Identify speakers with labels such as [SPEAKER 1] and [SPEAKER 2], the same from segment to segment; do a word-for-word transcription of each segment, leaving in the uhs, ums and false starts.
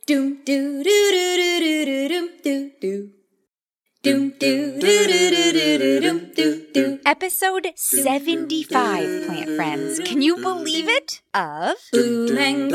[SPEAKER 1] Doom doo doo doo doo doo doo doo doo. Doom doo doo doo doo doo doo doo doo.
[SPEAKER 2] Episode seventy-five, plant friends. Can you believe it? Of
[SPEAKER 1] Bloom and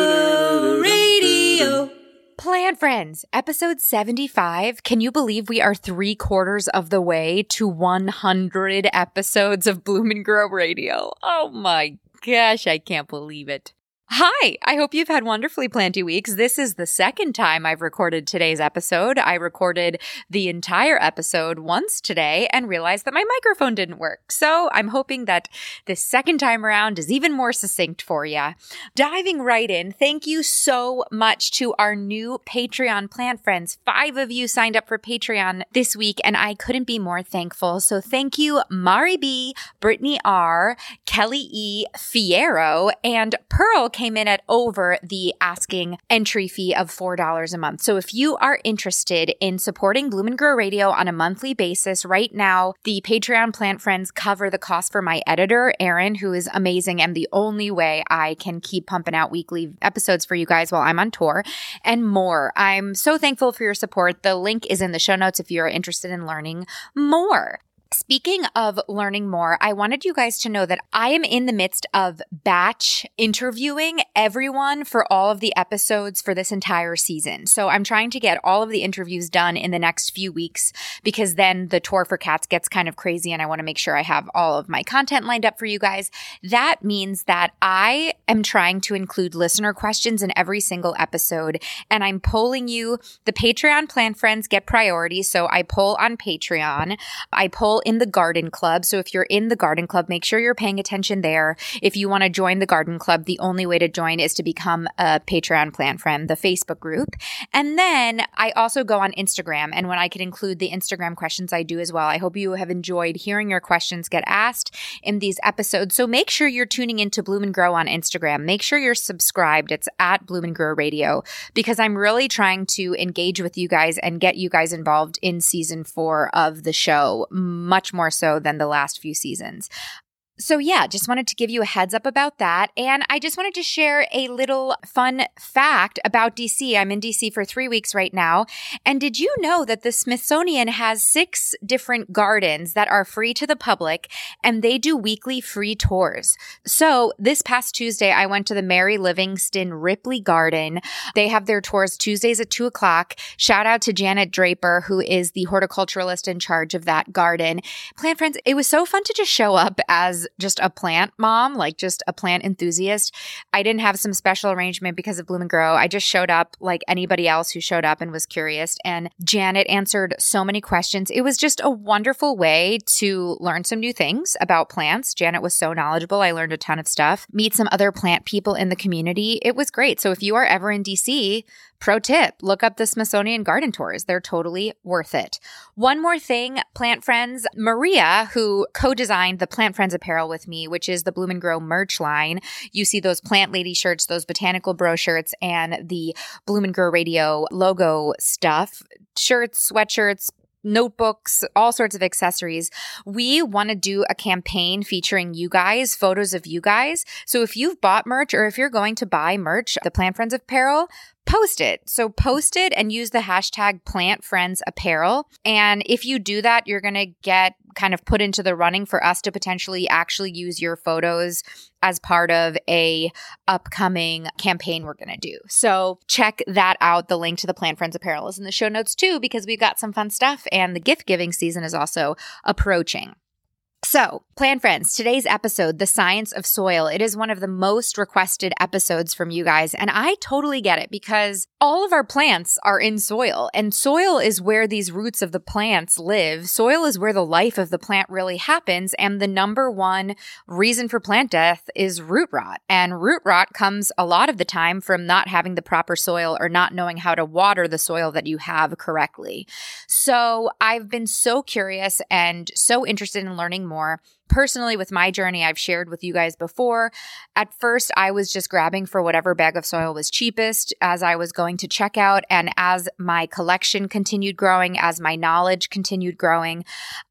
[SPEAKER 1] Grow Radio.
[SPEAKER 2] Plant friends, episode seventy-five. Can you believe we are three quarters of the way to one hundred episodes of Bloom and Grow Radio? Oh my gosh, I can't believe it. Hi, I hope you've had wonderfully planty weeks. This is the second time I've recorded today's episode. I recorded the entire episode once today and realized that my microphone didn't work. So I'm hoping that this second time around is even more succinct for you. Diving right in, thank you so much to our new Patreon plant friends. Five of you signed up for Patreon this week, and I couldn't be more thankful. So thank you, Mari B, Brittany R, Kelly E, Fierro, and Pearl came in at over the asking entry fee of four dollars a month. So if you are interested in supporting Bloom and Grow Radio on a monthly basis, right now, the Patreon plant friends cover the cost for my editor, Erin, who is amazing and the only way I can keep pumping out weekly episodes for you guys while I'm on tour, and more. I'm so thankful for your support. The link is in the show notes if you're interested in learning more. Speaking of learning more, I wanted you guys to know that I am in the midst of batch interviewing everyone for all of the episodes for this entire season. So I'm trying to get all of the interviews done in the next few weeks because then the tour for Cats gets kind of crazy and I want to make sure I have all of my content lined up for you guys. That means that I am trying to include listener questions in every single episode, and I'm polling you. The Patreon plant friends get priority, so I poll on Patreon. I poll in the Garden Club. So if you're in the Garden Club, make sure you're paying attention there. If you want to join the Garden Club, the only way to join is to become a Patreon plant friend, the Facebook group. And then I also go on Instagram, and when I can include the Instagram questions, I do as well. I hope you have enjoyed hearing your questions get asked in these episodes. So make sure you're tuning into Bloom and Grow on Instagram. Make sure you're subscribed. It's at Bloom and Grow Radio, because I'm really trying to engage with you guys and get you guys involved in season four of the show, much more so than the last few seasons. So yeah, just wanted to give you a heads up about that. And I just wanted to share a little fun fact about D C. I'm in D C for three weeks right now. And did you know that the Smithsonian has six different gardens that are free to the public, and they do weekly free tours? So this past Tuesday, I went to the Mary Livingston Ripley Garden. They have their tours Tuesdays at two o'clock. Shout out to Janet Draper, who is the horticulturalist in charge of that garden. Plant friends, it was so fun to just show up as just a plant mom, like just a plant enthusiast. I didn't have some special arrangement because of Bloom and Grow. I just showed up like anybody else who showed up and was curious. And Janet answered so many questions. It was just a wonderful way to learn some new things about plants. Janet was so knowledgeable. I learned a ton of stuff. Meet some other plant people in the community. It was great. So if you are ever in D C, pro tip, look up the Smithsonian Garden Tours. They're totally worth it. One more thing, plant friends, Maria, who co-designed the Plant Friends apparel with me, which is the Bloom and Grow merch line. You see those plant lady shirts, those botanical bro shirts, and the Bloom and Grow Radio logo stuff, shirts, sweatshirts, notebooks, all sorts of accessories. We want to do a campaign featuring you guys, photos of you guys. So if you've bought merch or if you're going to buy merch, the Plant Friends apparel, post it. So post it and use the hashtag Plant Friends Apparel. And if you do that, you're going to get kind of put into the running for us to potentially actually use your photos as part of a upcoming campaign we're going to do. So check that out. The link to the Plant Friends Apparel is in the show notes too, because we've got some fun stuff and the gift giving season is also approaching. So, plant friends, today's episode, The Science of Soil, it is one of the most requested episodes from you guys, and I totally get it because all of our plants are in soil, and soil is where these roots of the plants live. Soil is where the life of the plant really happens, and the number one reason for plant death is root rot, and root rot comes a lot of the time from not having the proper soil or not knowing how to water the soil that you have correctly. So, I've been so curious and so interested in learning more. More. Personally, with my journey, I've shared with you guys before. At first, I was just grabbing for whatever bag of soil was cheapest as I was going to checkout. And as my collection continued growing, as my knowledge continued growing,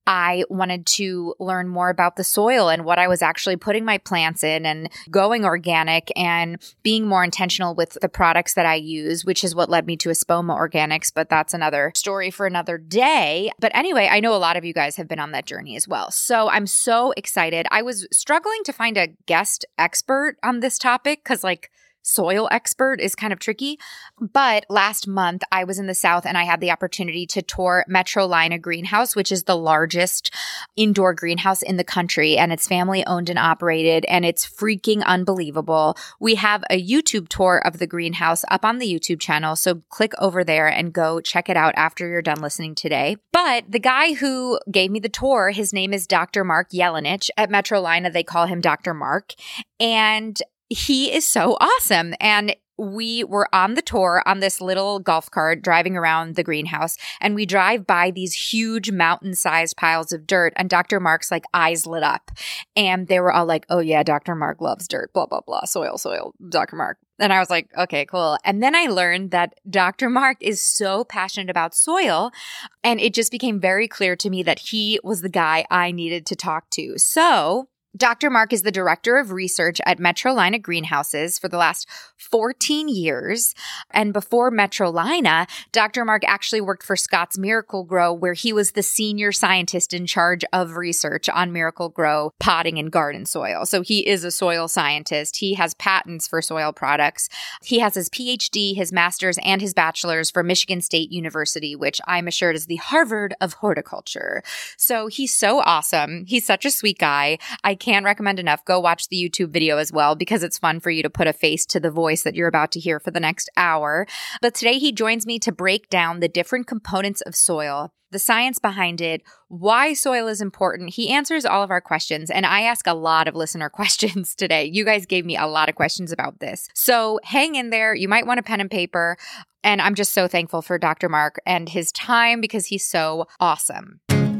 [SPEAKER 2] I wanted to learn more about the soil and what I was actually putting my plants in and going organic and being more intentional with the products that I use, which is what led me to Espoma Organics. But that's another story for another day. But anyway, I know a lot of you guys have been on that journey as well. So I'm so excited. I was struggling to find a guest expert on this topic because like soil expert is kind of tricky. But last month I was in the South and I had the opportunity to tour Metrolina Greenhouse, which is the largest indoor greenhouse in the country. And it's family owned and operated and it's freaking unbelievable. We have a YouTube tour of the greenhouse up on the YouTube channel. So click over there and go check it out after you're done listening today. But the guy who gave me the tour, his name is Doctor Mark Yelenich. At Metrolina, they call him Doctor Mark. And he is so awesome. And we were on the tour on this little golf cart driving around the greenhouse, and we drive by these huge mountain-sized piles of dirt, and Doctor Mark's like eyes lit up. And they were all like, oh yeah, Doctor Mark loves dirt, blah, blah, blah, soil, soil, Doctor Mark. And I was like, okay, cool. And then I learned that Doctor Mark is so passionate about soil, and it just became very clear to me that he was the guy I needed to talk to. So Doctor Mark is the director of research at Metrolina Greenhouses for the last fourteen years. And before Metrolina, Doctor Mark actually worked for Scotts Miracle-Gro, where he was the senior scientist in charge of research on Miracle-Gro potting and garden soil. So he is a soil scientist. He has patents for soil products. He has his P H D, his master's, and his bachelor's from Michigan State University, which I'm assured is the Harvard of horticulture. So he's so awesome. He's such a sweet guy. I can't recommend enough. Go watch the YouTube video as well because it's fun for you to put a face to the voice that you're about to hear for the next hour. But today he joins me to break down the different components of soil, the science behind it, why soil is important. He answers all of our questions, and I ask a lot of listener questions today. You guys gave me a lot of questions about this. So hang in there. You might want a pen and paper. And I'm just so thankful for Doctor Mark and his time because he's so awesome.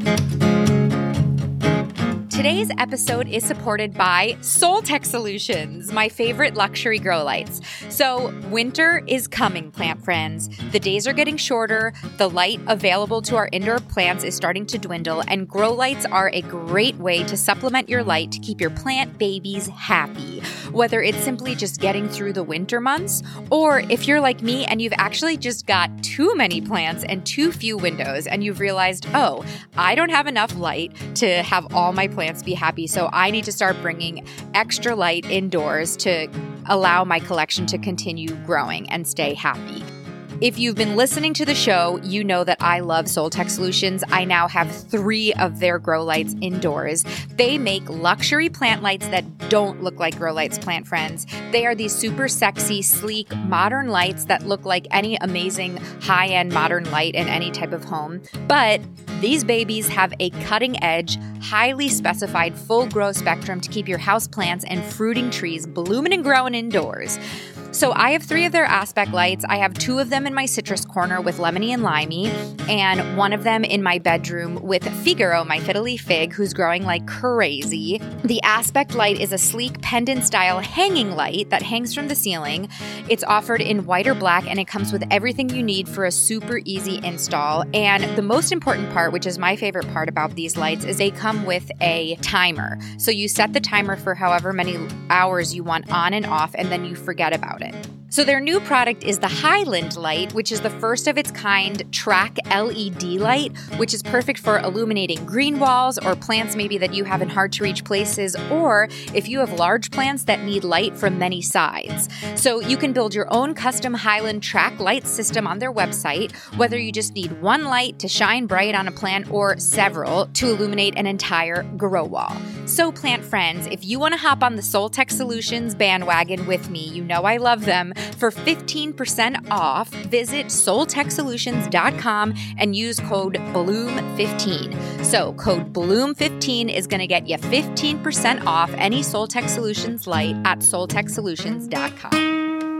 [SPEAKER 2] Today's episode is supported by Soltech Solutions, my favorite luxury grow lights. So winter is coming, plant friends. The days are getting shorter, the light available to our indoor plants is starting to dwindle, and grow lights are a great way to supplement your light to keep your plant babies happy. Whether it's simply just getting through the winter months, or if you're like me and you've actually just got too many plants and too few windows, and you've realized, oh, I don't have enough light to have all my plants be happy, so I need to start bringing extra light indoors to allow my collection to continue growing and stay happy. If you've been listening to the show, you know that I love Soltech Solutions. I now have three of their grow lights indoors. They make luxury plant lights that don't look like grow lights, plant friends. They are these super sexy, sleek, modern lights that look like any amazing high-end modern light in any type of home. But these babies have a cutting-edge, highly specified full grow spectrum to keep your house plants and fruiting trees blooming and growing indoors. So I have three of their aspect lights. I have two of them in my citrus corner with Lemony and Limey, and one of them in my bedroom with Figaro, my fiddly fig, who's growing like crazy. The aspect light is a sleek pendant-style hanging light that hangs from the ceiling. It's offered in white or black, and it comes with everything you need for a super easy install. And the most important part, which is my favorite part about these lights, is they come with a timer. So you set the timer for however many hours you want on and off, and then you forget about it. So their new product is the Highland light, which is the first of its kind track L E D light, which is perfect for illuminating green walls or plants maybe that you have in hard to reach places, or if you have large plants that need light from many sides. So you can build your own custom Highland track light system on their website, whether you just need one light to shine bright on a plant or several to illuminate an entire grow wall. So plant friends, if you want to hop on the Soltech Solutions bandwagon with me, you know I love them. For fifteen percent off, visit soltech solutions dot com and use code bloom fifteen. So code bloom fifteen is going to get you fifteen percent off any Soltech Solutions light at soltech solutions dot com.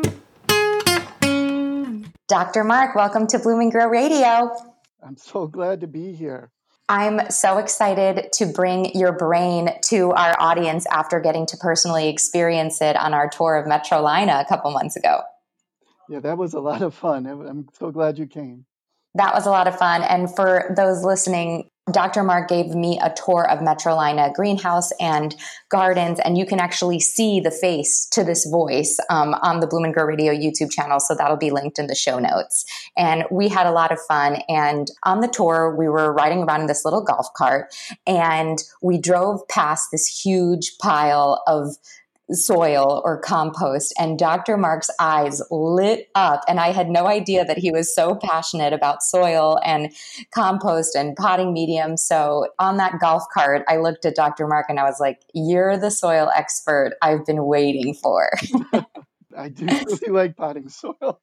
[SPEAKER 2] Doctor Mark, welcome to Bloom and Grow Radio.
[SPEAKER 3] I'm so glad to be here.
[SPEAKER 2] I'm so excited to bring your brain to our audience after getting to personally experience it on our tour of Metrolina a couple months ago.
[SPEAKER 3] Yeah, that was a lot of fun. I'm so glad you came.
[SPEAKER 2] That was a lot of fun. And for those listening, Doctor Mark gave me a tour of Metrolina greenhouse and gardens, and you can actually see the face to this voice um, on the Bloom and Grow Radio YouTube channel. So that'll be linked in the show notes. And we had a lot of fun. And on the tour, we were riding around in this little golf cart, and we drove past this huge pile of soil or compost, and Doctor Mark's eyes lit up, and I had no idea that he was so passionate about soil and compost and potting medium. So on that golf cart, I looked at Doctor Mark and I was like, you're the soil expert I've been waiting for.
[SPEAKER 3] I do really like potting soil.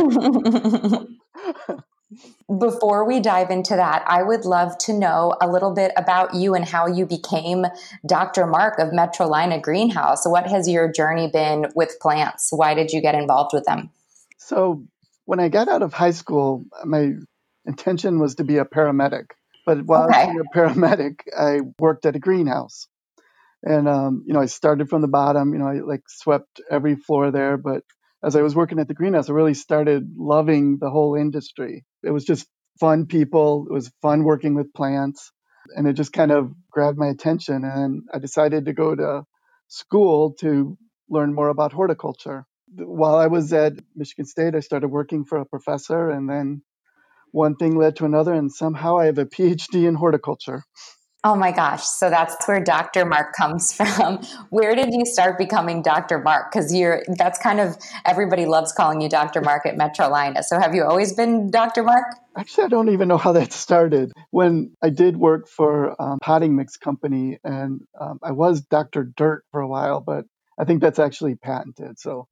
[SPEAKER 2] Before we dive into that, I would love to know a little bit about you and how you became Doctor Mark of Metrolina Greenhouse. What has your journey been with plants? Why did you get involved with them?
[SPEAKER 3] So when I got out of high school, my intention was to be a paramedic. But while
[SPEAKER 2] Okay.
[SPEAKER 3] I was being a paramedic, I worked at a greenhouse. And, um, you know, I started from the bottom, you know, I like swept every floor there. But as I was working at the greenhouse, I really started loving the whole industry. It was just fun people. It was fun working with plants. And it just kind of grabbed my attention. And I decided to go to school to learn more about horticulture. While I was at Michigan State, I started working for a professor. And then one thing led to another. And somehow I have a P H D in horticulture.
[SPEAKER 2] Oh my gosh. So that's where Doctor Mark comes from. Where did you start becoming Doctor Mark? Because you're, that's kind of, everybody loves calling you Doctor Mark at Metrolina. So have you always been Doctor Mark?
[SPEAKER 3] Actually, I don't even know how that started. When I did work for um, potting mix company, and um, I was Doctor Dirt for a while, but I think that's actually patented. So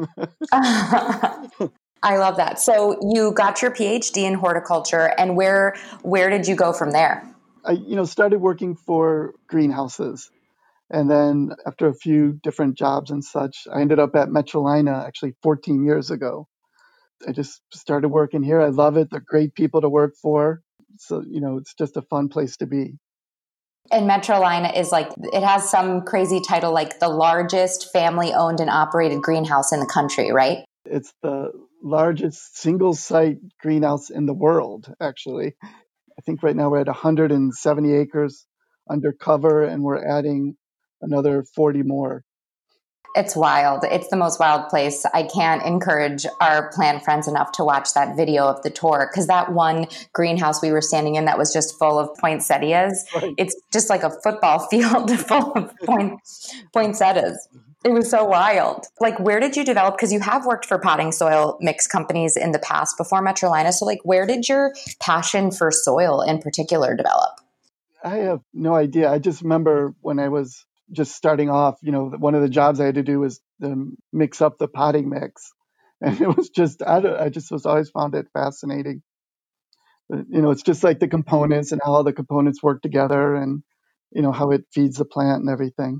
[SPEAKER 2] I love that. So you got your P H D in horticulture, and where where did you go from there?
[SPEAKER 3] I, you know, started working for greenhouses. And then after a few different jobs and such, I ended up at Metrolina actually fourteen years ago. I just started working here. I love it. They're great people to work for. So, you know, it's just a fun place to be.
[SPEAKER 2] And Metrolina is like, it has some crazy title, like the largest family owned and operated greenhouse in the country, right?
[SPEAKER 3] It's the largest single site greenhouse in the world, actually. I think right now we're at one hundred seventy acres under cover, and we're adding another forty more.
[SPEAKER 2] It's wild. It's the most wild place. I can't encourage our plant friends enough to watch that video of the tour, because that one greenhouse we were standing in that was just full of poinsettias.
[SPEAKER 3] Right.
[SPEAKER 2] It's just like a football field full of point, poinsettias. It was so wild. Like, where did you develop? Because you have worked for potting soil mix companies in the past before Metrolina. So, like, where did your passion for soil in particular develop?
[SPEAKER 3] I have no idea. I just remember when I was just starting off, you know, one of the jobs I had to do was to mix up the potting mix. And it was just, I, don't, I just was always found it fascinating. But, you know, it's just like the components and how all the components work together, and, you know, how it feeds the plant and everything.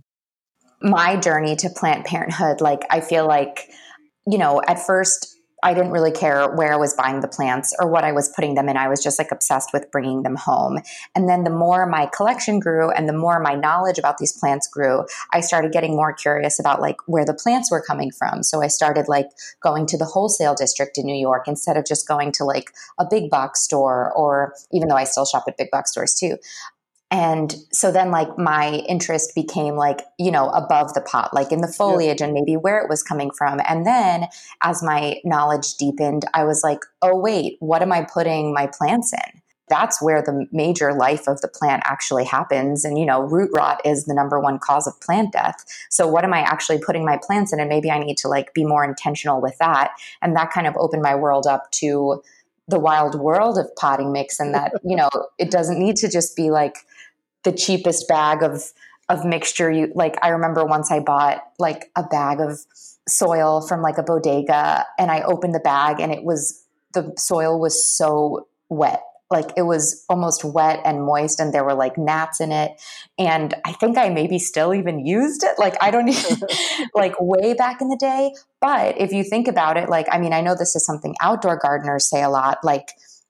[SPEAKER 2] My journey to plant parenthood, like, I feel like, you know, at first I didn't really care where I was buying the plants or what I was putting them in. I was just like obsessed with bringing them home. And then the more my collection grew and the more my knowledge about these plants grew, I started getting more curious about like where the plants were coming from. So I started like going to the wholesale district in New York instead of just going to like a big box store, or even though I still shop at big box stores too. And so then like my interest became like, you know, above the pot, like in the foliage and maybe where it was coming from. And then as my knowledge deepened, I was like, oh, wait, what am I putting my plants in? That's where the major life of the plant actually happens. And, you know, root rot is the number one cause of plant death. So what am I actually putting my plants in? And maybe I need to like be more intentional with that. And that kind of opened my world up to the wild world of potting mix, and that, you know, it doesn't need to just be like the cheapest bag of, of mixture. You like, I remember once I bought like a bag of soil from like a bodega, and I opened the bag and it was, the soil was so wet. Like it was almost wet and moist, and there were like gnats in it. And I think I maybe still even used it. Like, I don't even, like way back in the day. But if you think about it, like, I mean, I know this is something outdoor gardeners say a lot, like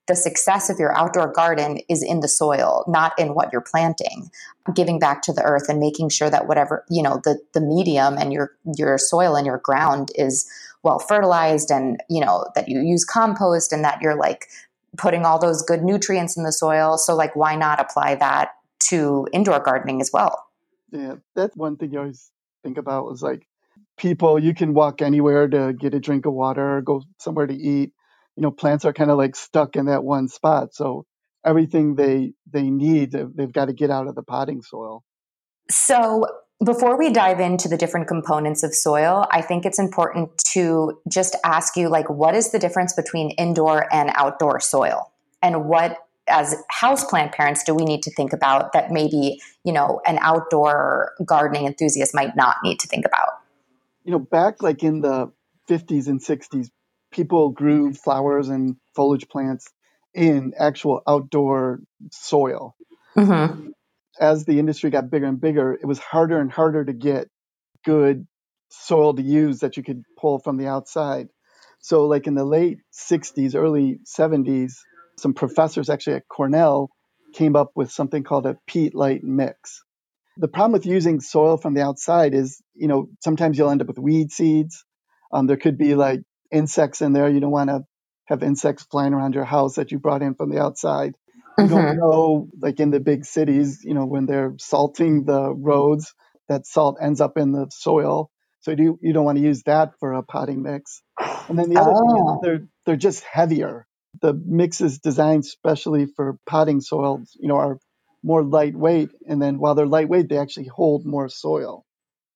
[SPEAKER 4] the success of your outdoor garden is in the soil, not in what you're planting. Giving back to the earth and making sure that whatever, you know, the, the medium and your, your soil and your ground is well fertilized, and, you know, that you use compost and that you're like putting all those good nutrients in the soil. So like, why not apply that to indoor gardening as well?
[SPEAKER 3] Yeah, that's one thing you always think about is like people, you can walk anywhere to get a drink of water or go somewhere to eat. You know, plants are kind of like stuck in that one spot. So everything they they need, they've, they've got to get out of the potting soil.
[SPEAKER 4] So before we dive into the different components of soil, I think it's important to just ask you, like, what is the difference between indoor and outdoor soil? And what, as houseplant parents, do we need to think about that maybe, you know, an outdoor gardening enthusiast might not need to think about?
[SPEAKER 3] You know, back like in the fifties and sixties, people grew flowers and foliage plants in actual outdoor soil.
[SPEAKER 4] Mm-hmm.
[SPEAKER 3] As the industry got bigger and bigger, it was harder and harder to get good soil to use that you could pull from the outside. So like in the late sixties, early seventies, some professors actually at Cornell came up with something called a peat light mix. The problem with using soil from the outside is, you know, sometimes you'll end up with weed seeds. Um, there could be like insects in there. You don't want to have insects flying around your house that you brought in from the outside. You don't
[SPEAKER 4] Mm-hmm.
[SPEAKER 3] know, like in the big cities, you know, when they're salting the roads, that salt ends up in the soil. So you, you don't want to use that for a potting mix. And then the other thing is
[SPEAKER 4] Oh.
[SPEAKER 3] they're they're just heavier. The mix is designed specially for potting soils, you know, are more lightweight. And then while they're lightweight, they actually hold more soil.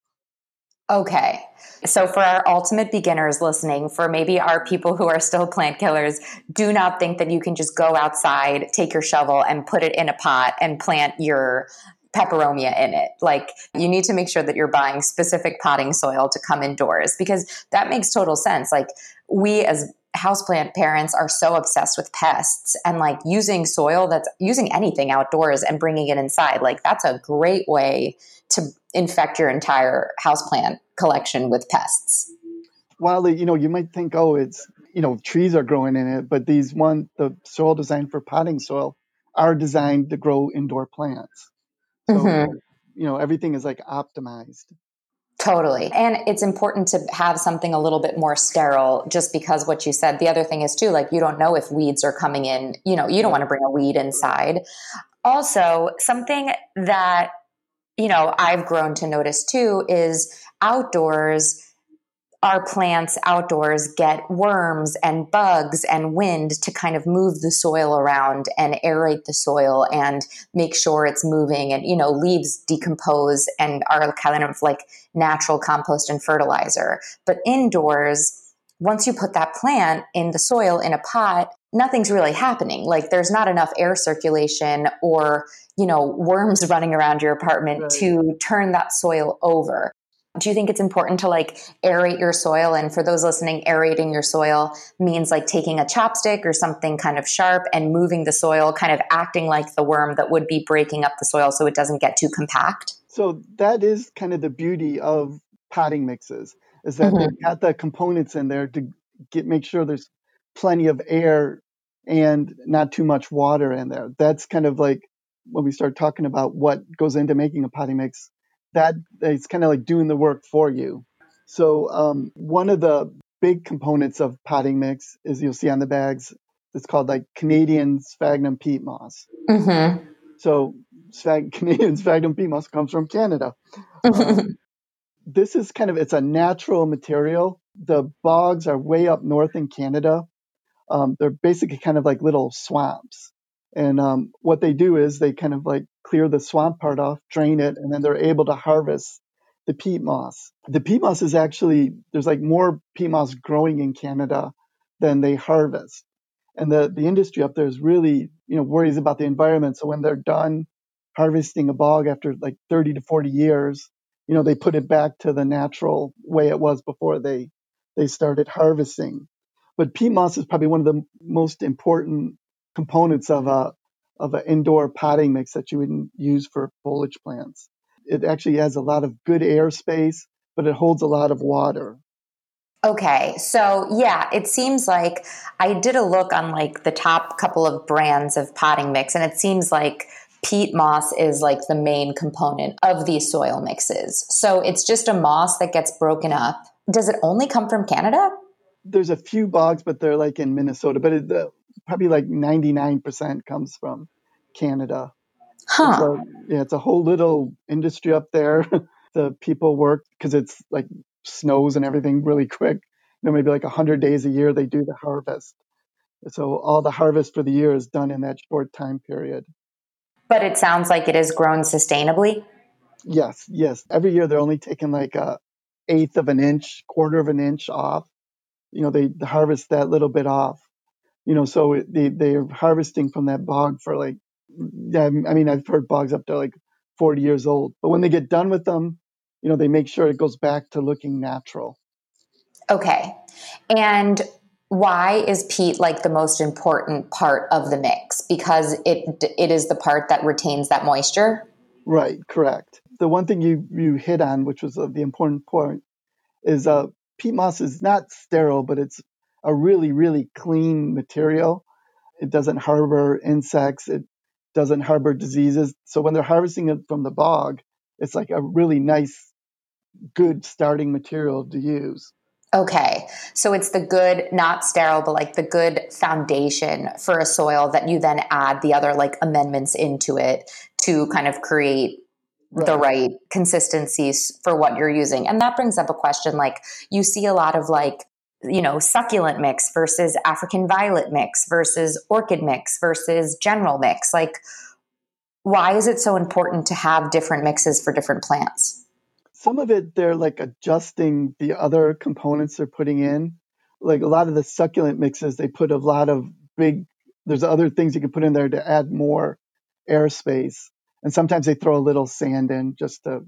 [SPEAKER 4] Okay. So for our ultimate beginners listening, for maybe our people who are still plant killers, do not think that you can just go outside, take your shovel and put it in a pot and plant your peperomia in it. Like, you need to make sure that you're buying specific potting soil to come indoors, because that makes total sense. Like, we as houseplant parents are so obsessed with pests, and like using soil that's using anything outdoors and bringing it inside. Like, that's a great way to infect your entire houseplant collection with pests.
[SPEAKER 3] While, you know, you might think, oh, it's, you know, trees are growing in it, but these one, the soil designed for potting soil are designed to grow indoor plants. So,
[SPEAKER 4] Mm-hmm.
[SPEAKER 3] you know, everything is like optimized.
[SPEAKER 4] Totally. And it's important to have something a little bit more sterile, just because what you said. The other thing is too, like, you don't know if weeds are coming in, you know, you don't want to bring a weed inside. Also, something that, you know, I've grown to notice too is outdoors, our plants outdoors get worms and bugs and wind to kind of move the soil around and aerate the soil and make sure it's moving. And, you know, leaves decompose and are kind of like natural compost and fertilizer. But indoors, once you put that plant in the soil in a pot, nothing's really happening. Like, there's not enough air circulation or, you know, worms running around your apartment
[SPEAKER 3] Right.
[SPEAKER 4] to turn that soil over. Do you think it's important to like aerate your soil? And for those listening, aerating your soil means like taking a chopstick or something kind of sharp and moving the soil, kind of acting like the worm that would be breaking up the soil so it doesn't get too compact.
[SPEAKER 3] So that is kind of the beauty of potting mixes, is that
[SPEAKER 4] Mm-hmm.
[SPEAKER 3] they've got the components in there to get make sure there's plenty of air and not too much water in there. That's kind of like when we start talking about what goes into making a potting mix, that it's kind of like doing the work for you. So um, one of the big components of potting mix is, you'll see on the bags, it's called like Canadian sphagnum peat moss.
[SPEAKER 4] Mm-hmm.
[SPEAKER 3] So spag- Canadian sphagnum peat moss comes from Canada. Um, this is kind of, it's a natural material. The bogs are way up north in Canada. Um, they're basically kind of like little swamps. And um, what they do is they kind of like clear the swamp part off, drain it, and then they're able to harvest the peat moss. The peat moss is actually, there's like more peat moss growing in Canada than they harvest. And the, the industry up there is really, you know, worries about the environment. So when they're done harvesting a bog after like thirty to forty years, you know, they put it back to the natural way it was before they, they started harvesting. But peat moss is probably one of the most important components of a of an indoor potting mix that you would use for foliage plants. It actually has a lot of good air space, but it holds a lot of water.
[SPEAKER 4] Okay, so yeah, it seems like I did a look on like the top couple of brands of potting mix, and it seems like peat moss is like the main component of these soil mixes. So it's just a moss that gets broken up. Does it only come from Canada?
[SPEAKER 3] There's a few bogs, but they're like in Minnesota, but it, uh, probably like ninety-nine percent comes from Canada. It's
[SPEAKER 4] Huh.
[SPEAKER 3] a yeah, it's a whole little industry up there. The people work because it's like snows and everything really quick. You know, maybe like a hundred days a year they do the harvest. So all the harvest for the year is done in that short time period.
[SPEAKER 4] But it sounds like it is grown sustainably.
[SPEAKER 3] Yes, yes. Every year they're only taking like a eighth of an inch, quarter of an inch off. You know, they harvest that little bit off. You know, so it, they they're harvesting from that bog for like, yeah, I mean, I've heard bogs up to like forty years old. But when they get done with them, you know, they make sure it goes back to looking natural.
[SPEAKER 4] Okay. And why is peat like the most important part of the mix? Because it it is the part that retains that moisture.
[SPEAKER 3] Right, correct. The one thing you you hit on, which was uh, the important point, is uh, peat moss is not sterile, but it's a really, really clean material. It doesn't harbor insects. It doesn't harbor diseases. So when they're harvesting it from the bog, it's like a really nice, good starting material to use.
[SPEAKER 4] Okay. So it's the good, not sterile, but like the good foundation for a soil that you then add the other like amendments into it to kind of create the
[SPEAKER 3] Right.
[SPEAKER 4] right consistencies for what you're using. And that brings up a question like you see a lot of like, you know, succulent mix versus African violet mix versus orchid mix versus general mix. Like, why is it so important to have different mixes for different plants?
[SPEAKER 3] Some of it, they're like adjusting the other components they're putting in. Like a lot of the succulent mixes, they put a lot of big, there's other things you can put in there to add more airspace. And sometimes they throw a little sand in just to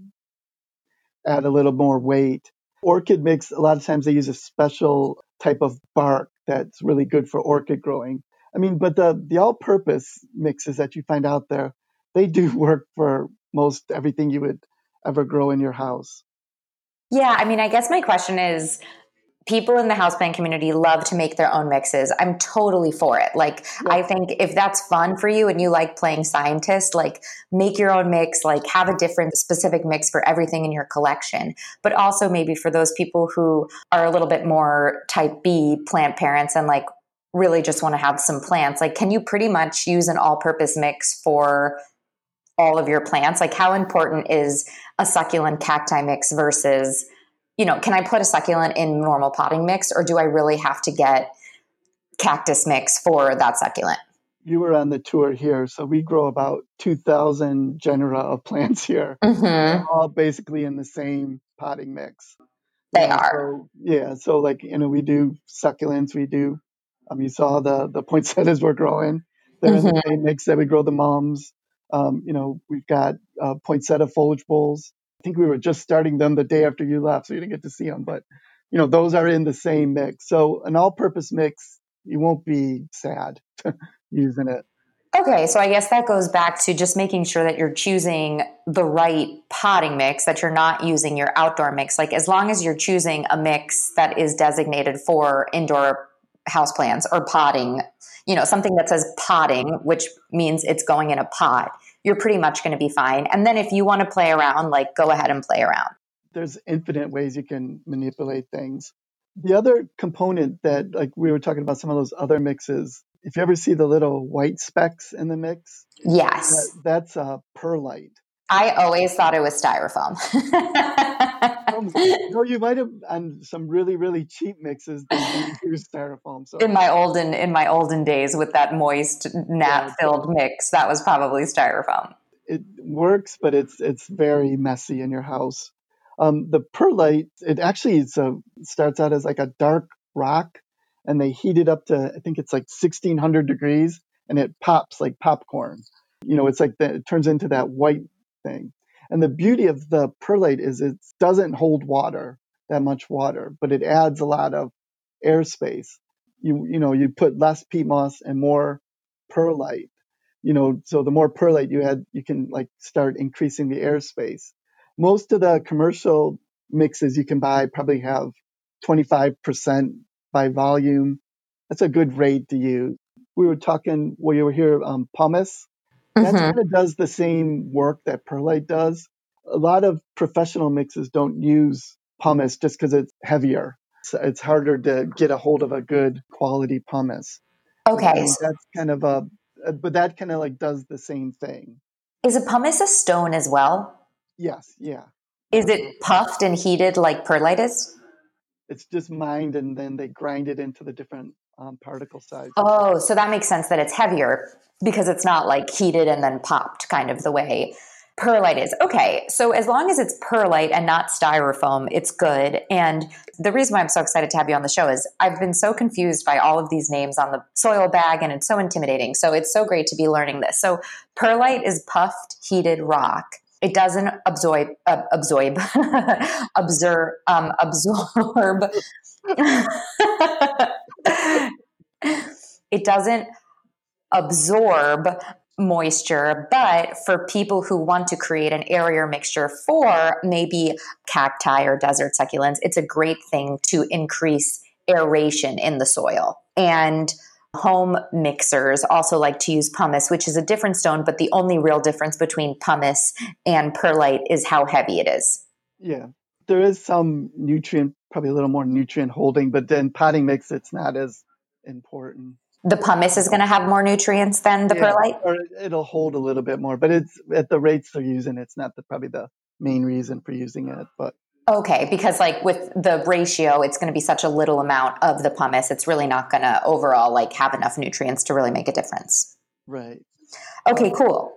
[SPEAKER 3] add a little more weight. Orchid mix, a lot of times they use a special type of bark that's really good for orchid growing. I mean, but the, the all purpose mixes that you find out there, they do work for most everything you would ever grow in your house.
[SPEAKER 4] Yeah, I mean, I guess my question is people in the houseplant community love to make their own mixes. I'm totally for it. Like,
[SPEAKER 3] Yep.
[SPEAKER 4] I think if that's fun for you and you like playing scientist, like make your own mix, like have a different specific mix for everything in your collection. But also maybe for those people who are a little bit more type B plant parents and like really just want to have some plants, like can you pretty much use an all-purpose mix for all of your plants? Like how important is a succulent cacti mix versus, you know, can I put a succulent in normal potting mix or do I really have to get cactus mix for that succulent?
[SPEAKER 3] You were on the tour here, so we grow about two thousand genera of plants here. They're
[SPEAKER 4] Mm-hmm.
[SPEAKER 3] all basically in the same potting mix. You
[SPEAKER 4] They
[SPEAKER 3] know,
[SPEAKER 4] are.
[SPEAKER 3] so yeah, so like, you know, we do succulents, we do, um, you saw the, the poinsettias we're growing. They're in the
[SPEAKER 4] Mm-hmm.
[SPEAKER 3] same mix that we grow the mums. Um, you know, we've got uh, poinsettia foliage bowls. I think we were just starting them the day after you left, so you didn't get to see them, but you know, those are in the same mix. So an all-purpose mix, you won't be sad using it.
[SPEAKER 4] Okay, so I guess that goes back to just making sure that you're choosing the right potting mix, that you're not using your outdoor mix. Like as long as you're choosing a mix that is designated for indoor houseplants or potting, you know, something that says potting, which means it's going in a pot, you're pretty much going to be fine. And then if you want to play around, like go ahead and play around.
[SPEAKER 3] There's infinite ways you can manipulate things. The other component that, like we were talking about some of those other mixes, if you ever see the little white specks in the mix, that,
[SPEAKER 4] Yes.
[SPEAKER 3] that's a perlite.
[SPEAKER 4] I always thought it was styrofoam.
[SPEAKER 3] Um, no, you might have on some really, really cheap mixes, they do use styrofoam. So
[SPEAKER 4] in my olden in my olden days with that moist
[SPEAKER 3] yeah,
[SPEAKER 4] gnat filled mix, that was probably styrofoam.
[SPEAKER 3] it works, but it's it's very messy in your house. Um, the perlite, it actually it's a, starts out as like a dark rock, and they heat it up to I think it's like sixteen hundred degrees, and it pops like popcorn. You know, it's like the, it turns into that white thing. And the beauty of the perlite is it doesn't hold water, that much water, but it adds a lot of airspace. You you know, you put less peat moss and more perlite, you know, so the more perlite you add, you can like start increasing the airspace. Most of the commercial mixes you can buy probably have twenty-five percent by volume. That's a good rate to use. We were talking while you were here, um, pumice. That
[SPEAKER 4] Mm-hmm.
[SPEAKER 3] kind of does the same work that perlite does. A lot of professional mixes don't use pumice just because it's heavier. So it's harder to get a hold of a good quality pumice. But I
[SPEAKER 4] Okay.
[SPEAKER 3] mean, that's kind of a, but that kind of like does the same thing.
[SPEAKER 4] Is a pumice a stone as well?
[SPEAKER 3] Yes, yeah.
[SPEAKER 4] Is it puffed and heated like perlite is?
[SPEAKER 3] It's just mined and then they grind it into the different um, particle sizes.
[SPEAKER 4] Oh, so that makes sense that it's heavier because it's not like heated and then popped kind of the way perlite is. Okay, so as long as it's perlite and not styrofoam, it's good. And the reason why I'm so excited to have you on the show is I've been so confused by all of these names on the soil bag and it's so intimidating. So it's so great to be learning this. So perlite is puffed, heated rock. It doesn't absorb, uh, absorb, absorb, um, absorb. It doesn't absorb moisture, but for people who want to create an airier mixture for maybe cacti or desert succulents, it's a great thing to increase aeration in the soil. And home mixers also like to use pumice, which is a different stone, but the only real difference between pumice and perlite is how heavy it is.
[SPEAKER 3] Yeah. There is some nutrient, probably a little more nutrient holding, but then potting mix, it's not as important.
[SPEAKER 4] The pumice is going to have more nutrients than the
[SPEAKER 3] Yeah,
[SPEAKER 4] perlite?
[SPEAKER 3] or it'll hold a little bit more, but it's at the rates they're using, it's not the, probably the main reason for using it. But
[SPEAKER 4] okay, because like with the ratio, it's going to be such a little amount of the pumice, it's really not going to overall like have enough nutrients to really make a difference.
[SPEAKER 3] right.
[SPEAKER 4] Okay,
[SPEAKER 3] Um,
[SPEAKER 4] cool.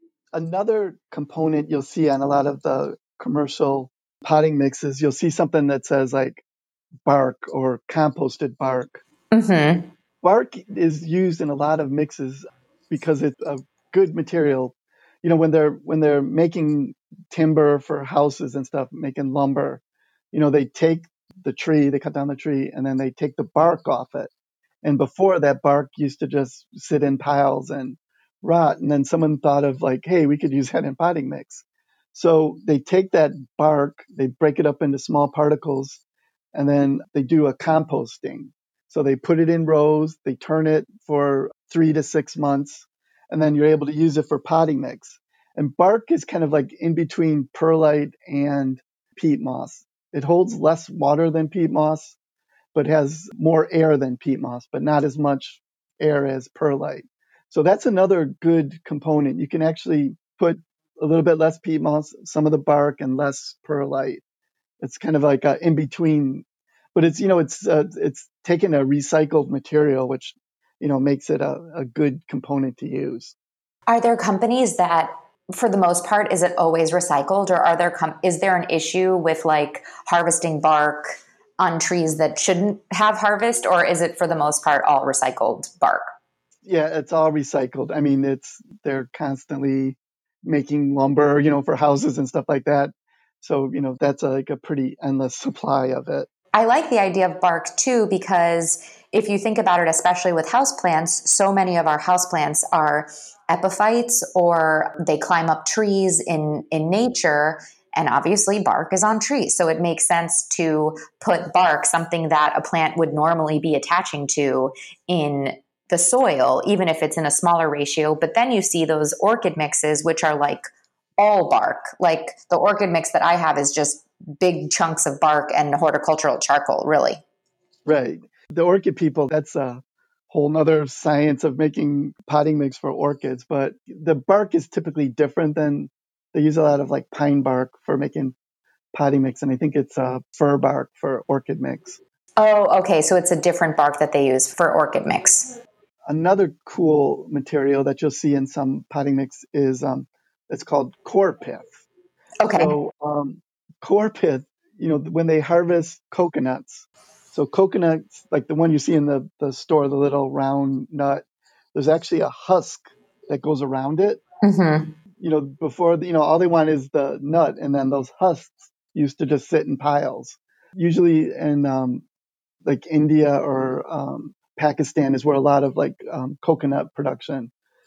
[SPEAKER 3] Another component you'll see on a lot of the commercial potting mixes, you'll see something that says like bark or composted bark.
[SPEAKER 4] Mm-hmm.
[SPEAKER 3] Bark is used in a lot of mixes because it's a good material. You know, when they're when they're making timber for houses and stuff, making lumber, you know, they take the tree, they cut down the tree, and then they take the bark off it. And before that, bark used to just sit in piles and rot. And then someone thought of like, hey, we could use that in potting mix. So they take that bark, they break it up into small particles, and then they do a composting. So they put it in rows, they turn it for three to six months, and then you're able to use it for potting mix. And bark is kind of like in between perlite and peat moss. It holds less water than peat moss, but has more air than peat moss, but not as much air as perlite. So that's another good component. You can actually put a little bit less peat moss, some of the bark, and less perlite. It's kind of like a in between, but it's you know it's uh, it's taking a recycled material, which you know makes it a, a good component to use.
[SPEAKER 4] Are there companies that, for the most part, is it always recycled, or are there com- is there an issue with like harvesting bark on trees that shouldn't have harvest, or is it for the most part all recycled bark?
[SPEAKER 3] Yeah, it's all recycled. I mean, it's they're constantly making lumber, you know, for houses and stuff like that. So you know that's a, like a pretty endless supply of it.
[SPEAKER 4] I like the idea of bark too, because if you think about it, especially with houseplants, so many of our houseplants are epiphytes or they climb up trees in, in nature. And obviously bark is on trees. So it makes sense to put bark, something that a plant would normally be attaching to, in the soil, even if it's in a smaller ratio. But then you see those orchid mixes, which are like all bark. Like the orchid mix that I have is just big chunks of bark and horticultural charcoal, really.
[SPEAKER 3] Right. The orchid people, that's a whole nother science of making potting mix for orchids. But the bark is typically different than they use a lot of like pine bark for making potting mix. And I think it's uh, fir bark for orchid mix.
[SPEAKER 4] Oh, okay. So it's a different bark that they use for orchid mix.
[SPEAKER 3] Another cool material that you'll see in some potting mix is um, it's called core pith.
[SPEAKER 4] Okay.
[SPEAKER 3] So um, core pith, you know, when they harvest coconuts, so coconuts, like the one you see in the, the store, the little round nut, there's actually a husk that goes around it.
[SPEAKER 4] Mm-hmm.
[SPEAKER 3] You know, before, you know, all they want is the nut, and then those husks used to just sit in piles. Usually in um, like India or um, Pakistan is where a lot of like um, coconut production.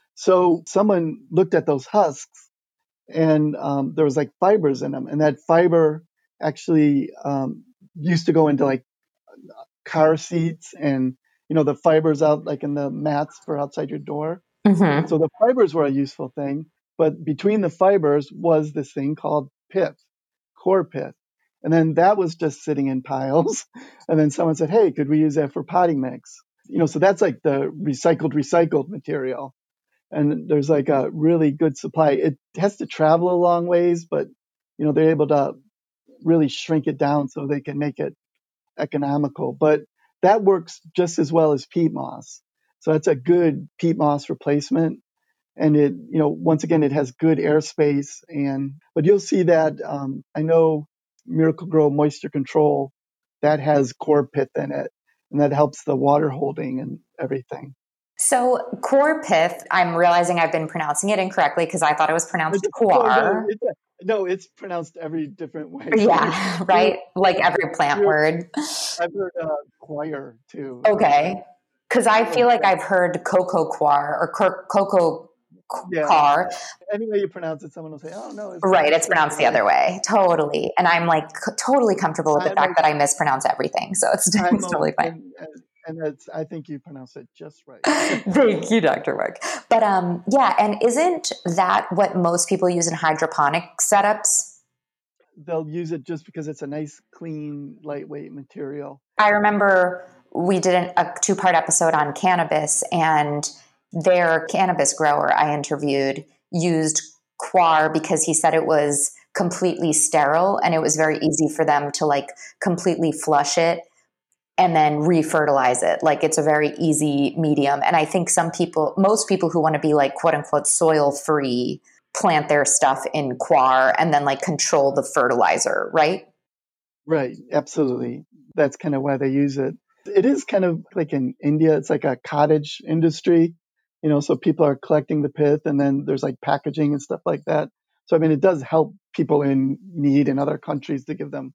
[SPEAKER 3] So someone looked at those husks and um, there was like fibers in them, and that fiber actually um, used to go into like car seats and, you know, the fibers out like in the mats for outside your door.
[SPEAKER 4] Mm-hmm.
[SPEAKER 3] So the fibers were a useful thing, but between the fibers was this thing called pith, core pith. And then that was just sitting in piles. And then someone said, hey, could we use that for potting mix? You know, so that's like the recycled, recycled material. And there's like a really good supply. It has to travel a long ways, but, you know, they're able to really shrink it down so they can make it economical. But that works just as well as peat moss. So that's a good peat moss replacement. And it, you know, once again, it has good airspace. And, but you'll see that, um, I know Miracle-Gro Moisture Control, that has core pith in it. And that helps the water holding and everything.
[SPEAKER 4] So core pith, I'm realizing I've been pronouncing it incorrectly because I thought it was pronounced
[SPEAKER 3] No, no,
[SPEAKER 4] quar.
[SPEAKER 3] it, no, it's pronounced every different way.
[SPEAKER 4] Yeah, right? Like every plant
[SPEAKER 3] You're-
[SPEAKER 4] word.
[SPEAKER 3] I've heard uh, choir too.
[SPEAKER 4] Okay. Because I feel like
[SPEAKER 3] Yeah.
[SPEAKER 4] I've heard cocoa quar or cor- cocoa
[SPEAKER 3] Yeah.
[SPEAKER 4] car.
[SPEAKER 3] Any way you pronounce it, someone will say, oh, no. It's
[SPEAKER 4] Right, it's pronounced the
[SPEAKER 3] way.
[SPEAKER 4] other way. Totally. And I'm like c- totally comfortable with the
[SPEAKER 3] I'm
[SPEAKER 4] fact
[SPEAKER 3] like-
[SPEAKER 4] that I mispronounce everything. So it's,
[SPEAKER 3] I'm
[SPEAKER 4] it's totally fine.
[SPEAKER 3] And, and, and it's, I think you pronounce it just right.
[SPEAKER 4] Thank you, Doctor Mark. But um, yeah, and isn't that what most people use in hydroponic setups?
[SPEAKER 3] They'll use it just because it's a nice, clean, lightweight material.
[SPEAKER 4] I remember we did an, a two-part episode on cannabis, and their cannabis grower I interviewed used quar because he said it was completely sterile and it was very easy for them to like completely flush it and then refertilize it. Like it's a very easy medium. And I think some people, most people who want to be like quote unquote soil free, plant their stuff in quar and then like control the fertilizer, right?
[SPEAKER 3] Right. Absolutely. That's kind of why they use it. It is kind of like in India, it's like a cottage industry, you know, so people are collecting the pith and then there's like packaging and stuff like that. So, I mean, it does help people in need in other countries to give them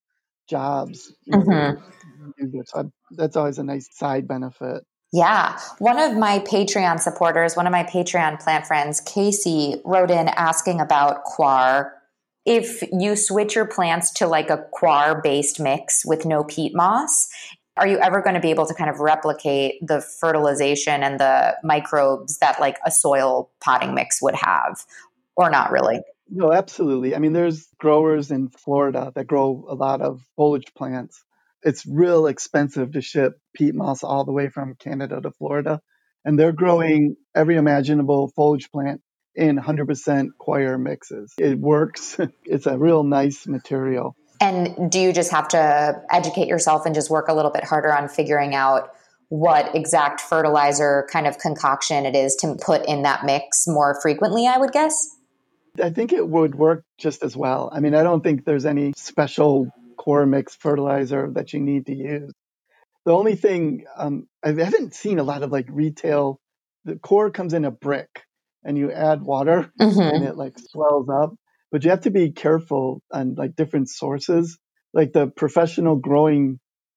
[SPEAKER 3] jobs. You know,
[SPEAKER 4] Mm-hmm.
[SPEAKER 3] use it. So that's always a nice side benefit.
[SPEAKER 4] Yeah. One of my Patreon supporters, one of my Patreon plant friends, Casey, wrote in asking about quar. If you switch your plants to like a quar based mix with no peat moss, are you ever going to be able to kind of replicate the fertilization and the microbes that like a soil potting mix would have, or not really?
[SPEAKER 3] No, absolutely. I mean, there's growers in Florida that grow a lot of foliage plants. It's real expensive to ship peat moss all the way from Canada to Florida. And they're growing every imaginable foliage plant in one hundred percent coir mixes. It works. It's a real nice material.
[SPEAKER 4] And do you just have to educate yourself and just work a little bit harder on figuring out what exact fertilizer kind of concoction it is to put in that mix more frequently, I would guess?
[SPEAKER 3] I think it would work just as well. I mean, I don't think there's any special core mix fertilizer that you need to use. The only thing, um, I haven't seen a lot of like retail, the core comes in a brick and you add water
[SPEAKER 4] Mm-hmm.
[SPEAKER 3] and it like swells up. But you have to be careful on like different sources. Like the professional growing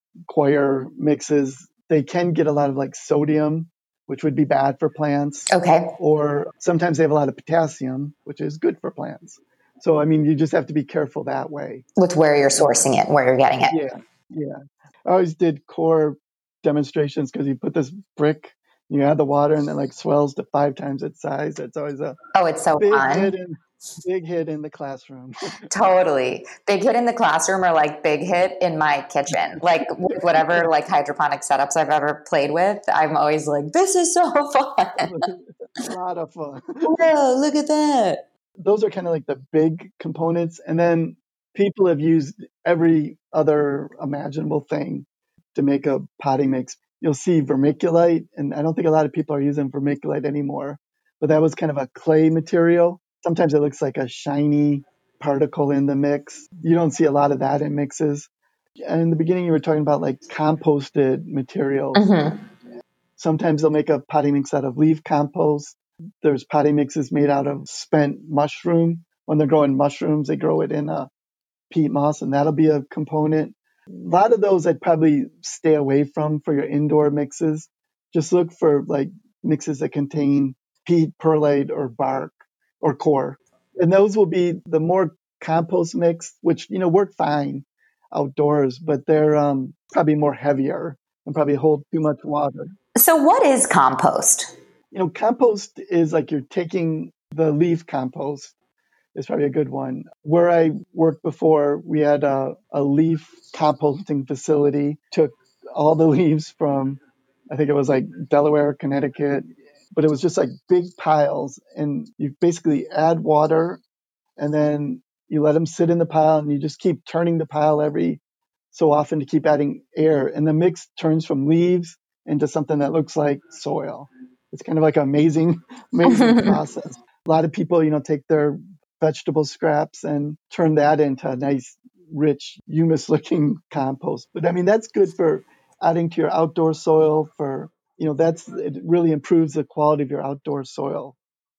[SPEAKER 3] coir mixes, they can get a lot of like sodium, which would be bad for plants.
[SPEAKER 4] Okay.
[SPEAKER 3] Or sometimes they have a lot of potassium, which is good for plants. So, I mean, you just have to be careful that way.
[SPEAKER 4] With where you're sourcing it, where you're getting it.
[SPEAKER 3] Yeah, yeah. I always did core demonstrations because you put this brick, you add the water, and it like swells to five times its size. It's always a
[SPEAKER 4] Oh, it's so
[SPEAKER 3] big
[SPEAKER 4] fun.
[SPEAKER 3] hit in big hit in the classroom.
[SPEAKER 4] Totally. Big hit in the classroom or like big hit in my kitchen. Like with whatever like hydroponic setups I've ever played with, I'm always like, this is so fun.
[SPEAKER 3] A lot of fun.
[SPEAKER 4] Whoa, look at that.
[SPEAKER 3] Those are kind of like the big components. And then people have used every other imaginable thing to make a potting mix. You'll see vermiculite, and I don't think a lot of people are using vermiculite anymore, but that was kind of a clay material. Sometimes it looks like a shiny particle in the mix. You don't see a lot of that in mixes. And in the beginning, you were talking about like composted materials.
[SPEAKER 4] Mm-hmm.
[SPEAKER 3] Sometimes they'll make a potting mix out of leaf compost. There's potting mixes made out of spent mushroom. When they're growing mushrooms, they grow it in a peat moss, and that'll be a component. A lot of those I'd probably stay away from for your indoor mixes. Just look for like mixes that contain peat, perlite, or bark, or core. And those will be the more compost mix, which, you know, work fine. outdoors, but they're um, probably more heavier and probably hold too much water.
[SPEAKER 4] So what is compost?
[SPEAKER 3] You know, compost is like you're taking the leaf compost is probably a good one. Where I worked before, we had a, a leaf composting facility, took all the leaves from, I think it was like Delaware, Connecticut, but it was just like big piles. And you basically add water and then you let them sit in the pile and you just keep turning the pile every so often to keep adding air. And the mix turns from leaves into something that looks like soil. It's kind of like an amazing, amazing process. A lot of people, you know, take their vegetable scraps and turn that into a nice, rich, humus-looking compost. But I mean, that's good for adding to your outdoor soil. For you know, that's it really improves the quality of your outdoor soil.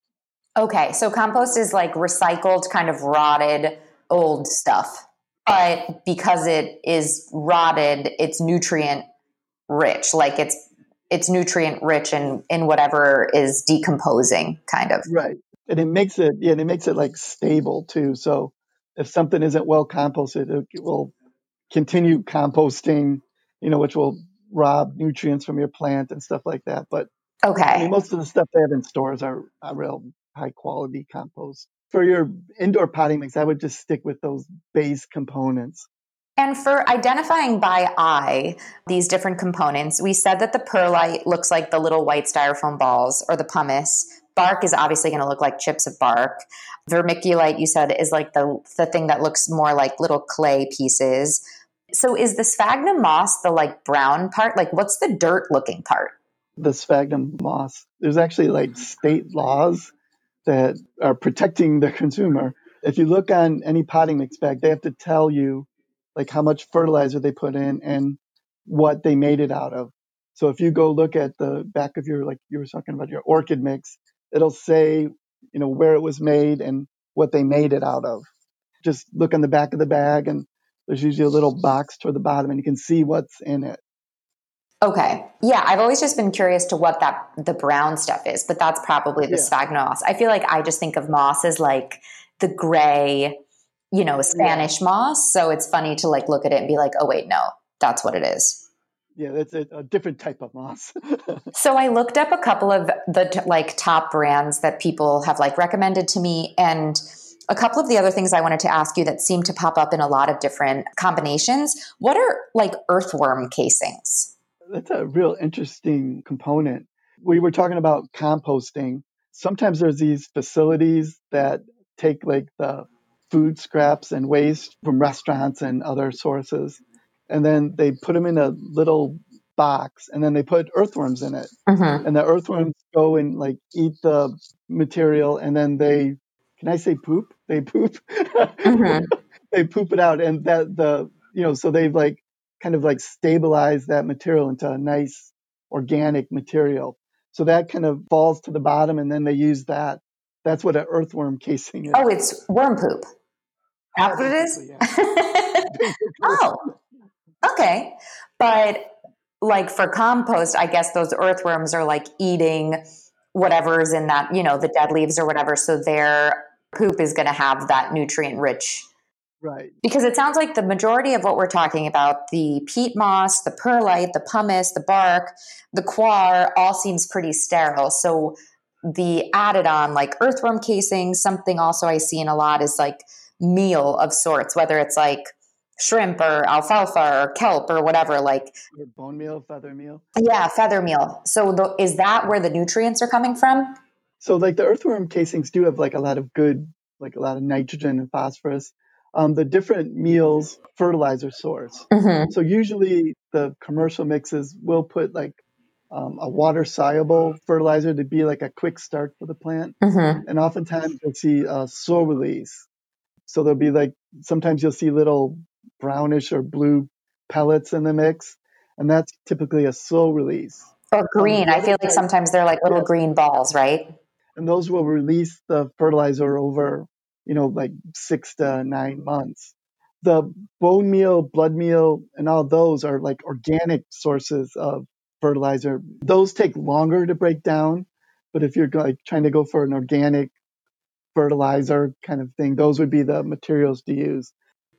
[SPEAKER 4] Okay, so compost is like recycled, kind of rotted old stuff, but because it is rotted, it's nutrient rich. Like it's it's nutrient rich in in whatever is decomposing, kind of.
[SPEAKER 3] Right. And it makes it, yeah, and it makes it like stable too. So if something isn't well composted, it will continue composting, you know, which will rob nutrients from your plant and stuff like that. But
[SPEAKER 4] Okay.
[SPEAKER 3] I mean, most of the stuff they have in stores are, are real high quality compost. For your indoor potting mix, I would just stick with those base components.
[SPEAKER 4] And for identifying by eye these different components, we said that the perlite looks like the little white styrofoam balls, or the pumice. Bark is obviously going to look like chips of bark. Vermiculite, you said, is like the, the thing that looks more like little clay pieces. So is the sphagnum moss the like brown part? Like what's the dirt looking part?
[SPEAKER 3] The sphagnum moss. There's actually like state laws that are protecting the consumer. If you look on any potting mix bag, they have to tell you like how much fertilizer they put in and what they made it out of. So if you go look at the back of your, like you were talking about your orchid mix, it'll say, you know, where it was made and what they made it out of. Just look on the back of the bag and there's usually a little box toward the bottom and you can see what's in it.
[SPEAKER 4] Okay. Yeah, I've always just been curious to what that the brown stuff is, but that's probably the
[SPEAKER 3] Yeah.
[SPEAKER 4] sphagnum moss. I feel like I just think of moss as like the gray, you know, Spanish moss. So it's funny to like look at it and be like, oh wait, no, that's what it is.
[SPEAKER 3] Yeah, that's a, a different type of moss.
[SPEAKER 4] So I looked up a couple of the t- like top brands that people have like recommended to me, and a couple of the other things I wanted to ask you that seem to pop up in a lot of different combinations. What are like earthworm casings?
[SPEAKER 3] That's a real interesting component. We were talking about composting. Sometimes there's these facilities that take like the food scraps and waste from restaurants and other sources, and then they put them in a little box, and then they put earthworms in it.
[SPEAKER 4] Mm-hmm.
[SPEAKER 3] And the earthworms go and like eat the material, and then they, can I say poop? They poop.
[SPEAKER 4] Mm-hmm.
[SPEAKER 3] They poop it out, and that the, you know, so they've like kind of like stabilized that material into a nice organic material. So that kind of falls to the bottom, and then they use that. That's what an earthworm casing is.
[SPEAKER 4] Oh, it's worm poop. That's what it is?
[SPEAKER 3] Basically, yeah.
[SPEAKER 4] Oh, okay. But like for compost, I guess those earthworms are like eating whatever's in that, you know, the dead leaves or whatever. So their poop is going to have that nutrient rich.
[SPEAKER 3] Right.
[SPEAKER 4] Because it sounds like the majority of what we're talking about, the peat moss, the perlite, the pumice, the bark, the coir, all seems pretty sterile. So the added on like earthworm casings, something also I see in a lot is like meal of sorts, whether it's like shrimp or alfalfa or kelp or whatever, like
[SPEAKER 3] Or bone meal, feather meal.
[SPEAKER 4] yeah, feather meal. So the, is that where the nutrients are coming from?
[SPEAKER 3] So like the earthworm casings do have like a lot of good, like a lot of nitrogen and phosphorus. Um, the different meals, fertilizer source.
[SPEAKER 4] Mm-hmm.
[SPEAKER 3] So usually the commercial mixes will put like um, a water soluble fertilizer to be like a quick start for the plant.
[SPEAKER 4] Mm-hmm.
[SPEAKER 3] And oftentimes you'll see uh, slow release. So there'll be like, sometimes you'll see little brownish or blue pellets in the mix. And that's typically a slow release.
[SPEAKER 4] Or green.
[SPEAKER 3] Um,
[SPEAKER 4] I feel like sometimes they're like little
[SPEAKER 3] yes.
[SPEAKER 4] green balls, right?
[SPEAKER 3] And those will release the fertilizer over, you know, like six to nine months. The bone meal, blood meal, and all those are like organic sources of fertilizer. Those take longer to break down, but if you're like trying to go for an organic fertilizer kind of thing, those would be the materials to use.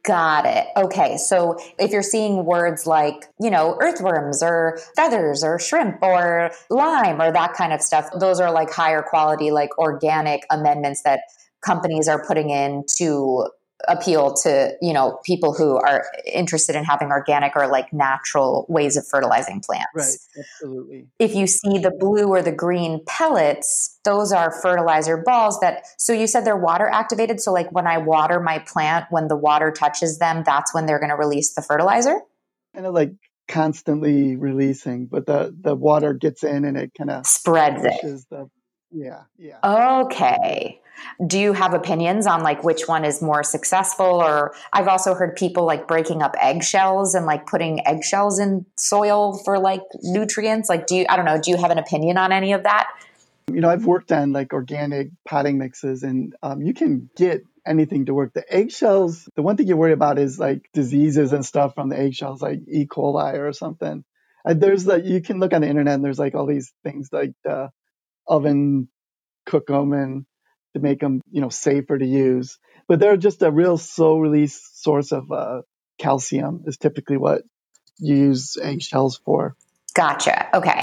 [SPEAKER 4] Got it. Okay. So if you're seeing words like, you know, earthworms or feathers or shrimp or lime or that kind of stuff, those are like higher quality, like organic amendments that companies are putting in to appeal to, you know, people who are interested in having organic or like natural ways of fertilizing plants.
[SPEAKER 3] Right. Absolutely.
[SPEAKER 4] If you see the blue or the green pellets, those are fertilizer balls that, so you said they're water activated. So like when I water my plant, when the water touches them, that's when they're going to release the fertilizer?
[SPEAKER 3] Kind of like constantly releasing, but the, the water gets in and it kind of
[SPEAKER 4] spreads
[SPEAKER 3] pushes
[SPEAKER 4] it.
[SPEAKER 3] the, yeah, yeah.
[SPEAKER 4] Okay. Do you have opinions on like which one is more successful? Or I've also heard people like breaking up eggshells and like putting eggshells in soil for like nutrients. Like, do you, I don't know, do you have an opinion on any of that?
[SPEAKER 3] You know, I've worked on like organic potting mixes and um, you can get anything to work. The eggshells, the one thing you worry about is like diseases and stuff from the eggshells, like E. coli or something. Uh, there's like, you can look on the internet and there's like all these things like the oven cook them and to make them, you know, safer to use. But they're just a real slow release source of uh, calcium is typically what you use eggshells for.
[SPEAKER 4] Gotcha. Okay.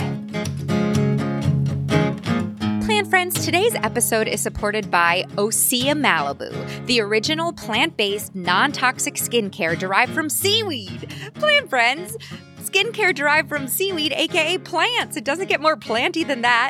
[SPEAKER 2] Plant friends, today's episode is supported by Osea Malibu, the original plant-based, non-toxic skincare derived from seaweed. Plant friends, skincare derived from seaweed, aka plants. It doesn't get more planty than that.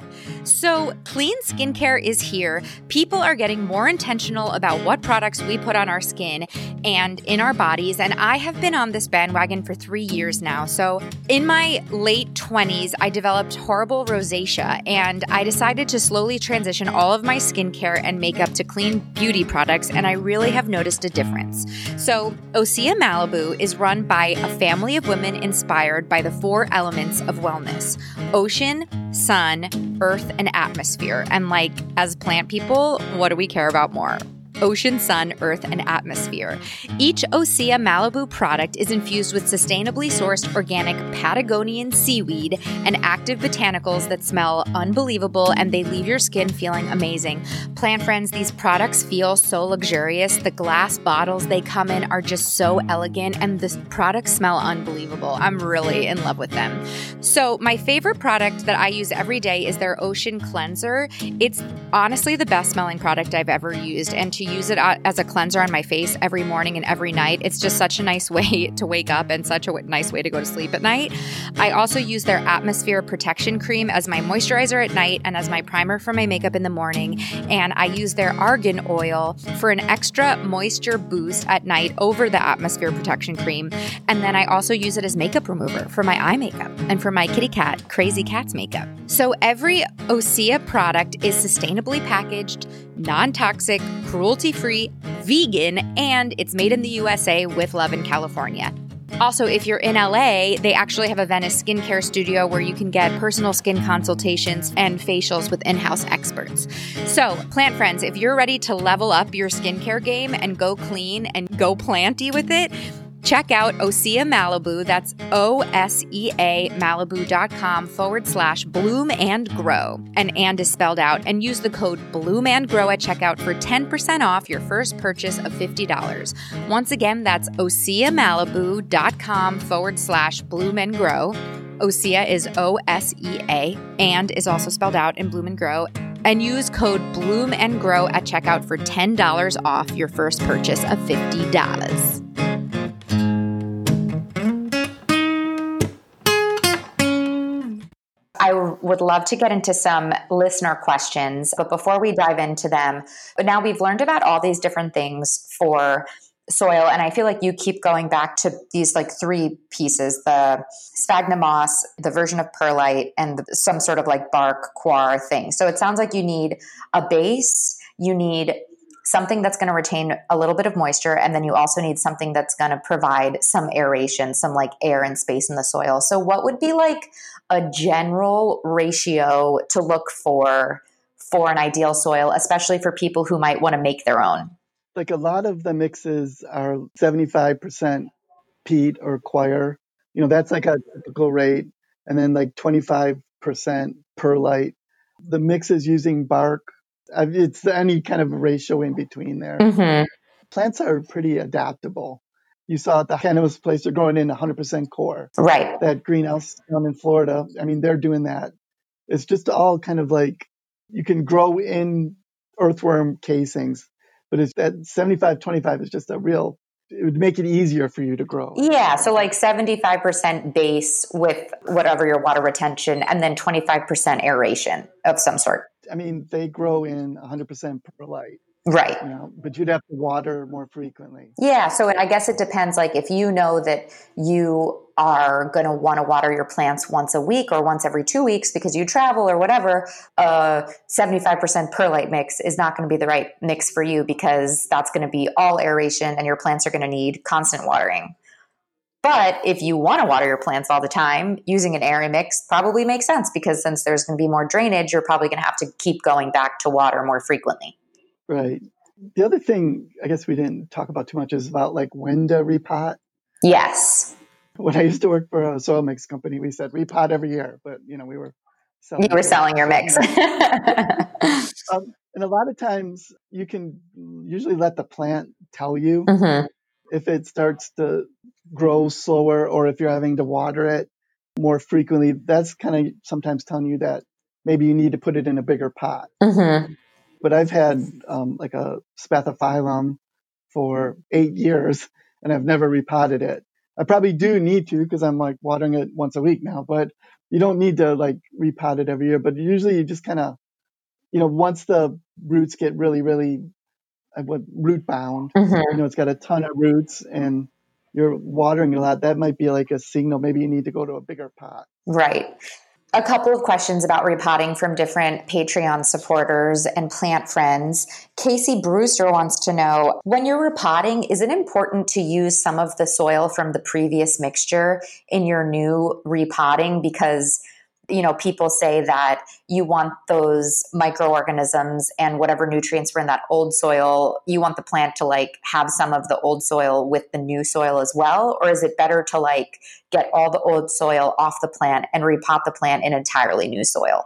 [SPEAKER 2] So clean skincare is here. People are getting more intentional about what products we put on our skin and in our bodies. And I have been on this bandwagon for three years now. So in my late twenties, I developed horrible rosacea and I decided to slowly transition all of my skincare and makeup to clean beauty products. And I really have noticed a difference. So Osea Malibu is run by a family of women inspired by the four elements of wellness: ocean, sun, earth, and atmosphere. And like, as plant people, what do we care about more? Ocean, sun, earth, and atmosphere. Each Osea Malibu product is infused with sustainably sourced organic Patagonian seaweed and active botanicals that smell unbelievable, and they leave your skin feeling amazing. Plant friends, these products feel so luxurious. The glass bottles they come in are just so elegant, and the products smell unbelievable. I'm really in love with them. So my favorite product that I use every day is their Ocean Cleanser. It's honestly the best smelling product I've ever used, and to use it as a cleanser on my face every morning and every night, it's just such a nice way to wake up and such a nice way to go to sleep at night. I also use their Atmosphere Protection Cream as my moisturizer at night and as my primer for my makeup in the morning. And I use their Argan Oil for an extra moisture boost at night over the Atmosphere Protection Cream. And then I also use it as makeup remover for my eye makeup and for my kitty cat, Crazy Cat's makeup. So every Osea product is sustainably packaged, non-toxic, cruelty-free, vegan, and it's made in the U S A with love in California. Also, if you're in L A, they actually have a Venice skincare studio where you can get personal skin consultations and facials with in-house experts. So, plant friends, if you're ready to level up your skincare game and go clean and go planty with it, check out Osea Malibu. That's O-S-E-A Malibu.com forward slash bloom and grow. And and is spelled out. And use the code bloom and grow at checkout for ten percent off your first purchase of fifty dollars. Once again, that's Osea Malibu.com forward slash bloom and grow. Osea is O S E A and is also spelled out in bloom and grow. And use code bloom and grow at checkout for ten dollars off your first purchase of fifty dollars.
[SPEAKER 4] I would love to get into some listener questions, but before we dive into them, but now we've learned about all these different things for soil, and I feel like you keep going back to these like three pieces: the sphagnum moss, the version of perlite, and the, some sort of like bark coir thing. So it sounds like you need a base, you need something that's going to retain a little bit of moisture, and then you also need something that's going to provide some aeration, some like air and space in the soil. So what would be like a general ratio to look for for an ideal soil, especially for people who might want to make their own?
[SPEAKER 3] Like a lot of the mixes are seventy-five percent peat or coir. You know, that's like a typical rate. And then like twenty-five percent perlite. The mixes using bark, it's any kind of ratio in between there.
[SPEAKER 4] Mm-hmm.
[SPEAKER 3] Plants are pretty adaptable. You saw at the cannabis place, they're growing in one hundred percent core.
[SPEAKER 4] Right.
[SPEAKER 3] That greenhouse down in Florida, I mean, they're doing that. It's just all kind of like you can grow in earthworm casings, but it's that seventy-five twenty-five is just a real, it would make it easier for you to grow.
[SPEAKER 4] Yeah. So like seventy-five percent base with whatever your water retention and then twenty-five percent aeration of some sort.
[SPEAKER 3] I mean, they grow in one hundred percent perlite.
[SPEAKER 4] Right.
[SPEAKER 3] You know, but you'd have to water more frequently.
[SPEAKER 4] Yeah. So I guess it depends. Like if you know that you are going to want to water your plants once a week or once every two weeks because you travel or whatever, uh, seventy-five percent perlite mix is not going to be the right mix for you because that's going to be all aeration and your plants are going to need constant watering. But if you want to water your plants all the time, using an airy mix probably makes sense because since there's going to be more drainage, you're probably going to have to keep going back to water more frequently.
[SPEAKER 3] Right. The other thing I guess we didn't talk about too much is about like when to repot.
[SPEAKER 4] Yes.
[SPEAKER 3] When I used to work for a soil mix company, we said repot every year, but you know, we were selling.
[SPEAKER 4] You were selling your mix.
[SPEAKER 3] um, and a lot of times you can usually let the plant tell you
[SPEAKER 4] mm-hmm.
[SPEAKER 3] if it starts to grow slower or if you're having to water it more frequently. That's kind of sometimes telling you that maybe you need to put it in a bigger pot.
[SPEAKER 4] Mm-hmm.
[SPEAKER 3] But I've had um, like a spathiphyllum for eight years and I've never repotted it. I probably do need to because I'm like watering it once a week now, but you don't need to like repot it every year. But usually you just kind of, you know, once the roots get really, really uh, what root bound,
[SPEAKER 4] mm-hmm.
[SPEAKER 3] you know, it's got a ton of roots and you're watering a lot. That might be like a signal. Maybe you need to go to a bigger pot.
[SPEAKER 4] Right. A couple of questions about repotting from different Patreon supporters and plant friends. Casey Brewster wants to know, when you're repotting, is it important to use some of the soil from the previous mixture in your new repotting? Because, you know, people say that you want those microorganisms and whatever nutrients were in that old soil, you want the plant to like have some of the old soil with the new soil as well? Or is it better to like get all the old soil off the plant and repot the plant in entirely new soil?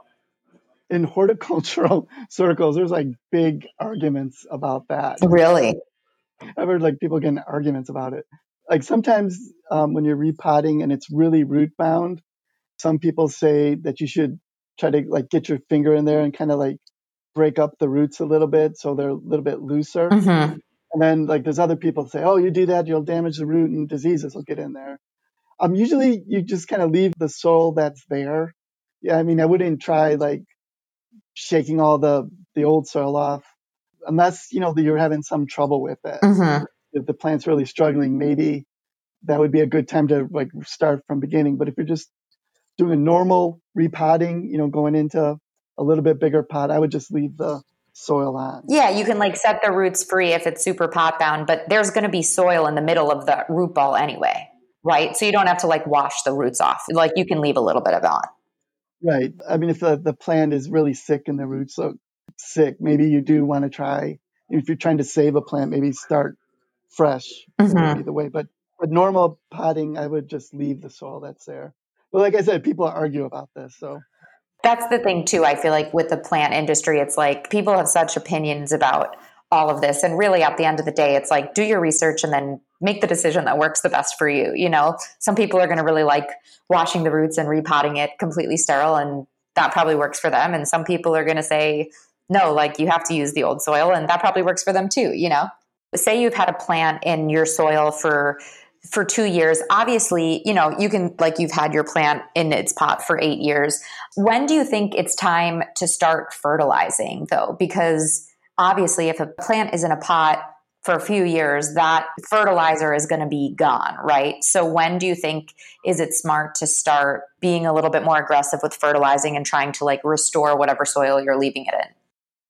[SPEAKER 3] In horticultural circles, there's like big arguments about that.
[SPEAKER 4] Really?
[SPEAKER 3] I've heard like people getting arguments about it. Like sometimes um, when you're repotting and it's really root bound, some people say that you should try to like get your finger in there and kind of like break up the roots a little bit so they're a little bit looser.
[SPEAKER 4] Mm-hmm.
[SPEAKER 3] And then like there's other people that say, oh, you do that, you'll damage the root and diseases will get in there. Um, usually you just kind of leave the soil that's there. Yeah, I mean, I wouldn't try like shaking all the, the old soil off unless, you know, you're having some trouble with it.
[SPEAKER 4] Mm-hmm.
[SPEAKER 3] If the plant's really struggling, maybe that would be a good time to like start from beginning. But if you're just doing a normal repotting, you know, going into a little bit bigger pot, I would just leave the soil on.
[SPEAKER 4] Yeah, you can like set the roots free if it's super pot bound, but there's going to be soil in the middle of the root ball anyway, right? So you don't have to like wash the roots off. Like you can leave a little bit of it on.
[SPEAKER 3] Right. I mean, if the, the plant is really sick and the roots look sick, maybe you do want to try, if you're trying to save a plant, maybe start fresh.
[SPEAKER 4] Mm-hmm.
[SPEAKER 3] That would be the way. But with normal potting, I would just leave the soil that's there. But like I said, people argue about this. So
[SPEAKER 4] that's the thing too. I feel like with the plant industry, it's like people have such opinions about all of this. And really at the end of the day, it's like, do your research and then make the decision that works the best for you. You know, some people are going to really like washing the roots and repotting it completely sterile. And that probably works for them. And some people are going to say, no, like you have to use the old soil. And that probably works for them too. You know, say you've had a plant in your soil for for two years, obviously, you know, you can, like you've had your plant in its pot for eight years. When do you think it's time to start fertilizing though? Because obviously if a plant is in a pot for a few years, that fertilizer is going to be gone, right? So when do you think is it smart to start being a little bit more aggressive with fertilizing and trying to like restore whatever soil you're leaving it in?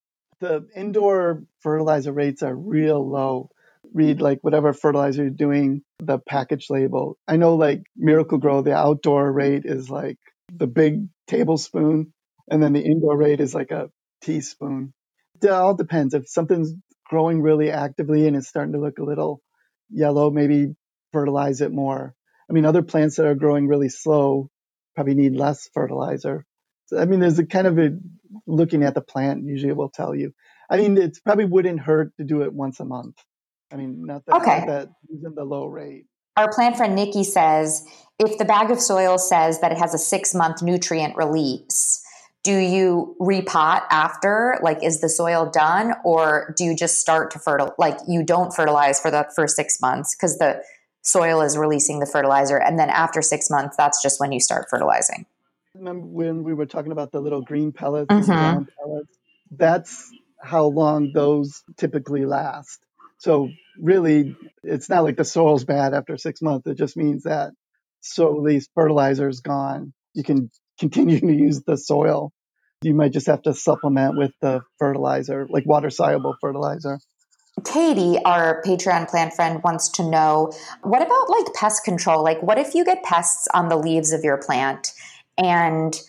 [SPEAKER 3] The indoor fertilizer rates are real low. Read like whatever fertilizer you're doing, the package label. I know like Miracle-Gro, the outdoor rate is like the big tablespoon, and then the indoor rate is like a teaspoon. It all depends. If something's growing really actively and it's starting to look a little yellow, maybe fertilize it more. I mean, other plants that are growing really slow probably need less fertilizer. So, I mean, there's a kind of a looking at the plant, usually it will tell you. I mean, it probably wouldn't hurt to do it once a month. I mean, not that,
[SPEAKER 4] Okay.
[SPEAKER 3] not that using the low rate.
[SPEAKER 4] Our plant friend Nikki says, if the bag of soil says that it has a six month nutrient release, do you repot after? Like, is the soil done, or do you just start to fertilize? Like, you don't fertilize for the first six months because the soil is releasing the fertilizer. And then after six months, that's just when you start fertilizing.
[SPEAKER 3] Remember when we were talking about the little green pellets
[SPEAKER 4] Mhm.
[SPEAKER 3] and the brown pellets? That's how long those typically last. So really, it's not like the soil's bad after six months. It just means that so these fertilizer's gone. You can continue to use the soil. You might just have to supplement with the fertilizer, like water soluble fertilizer.
[SPEAKER 4] Katie, our Patreon plant friend, wants to know, what about like pest control? Like, what if you get pests on the leaves of your plant and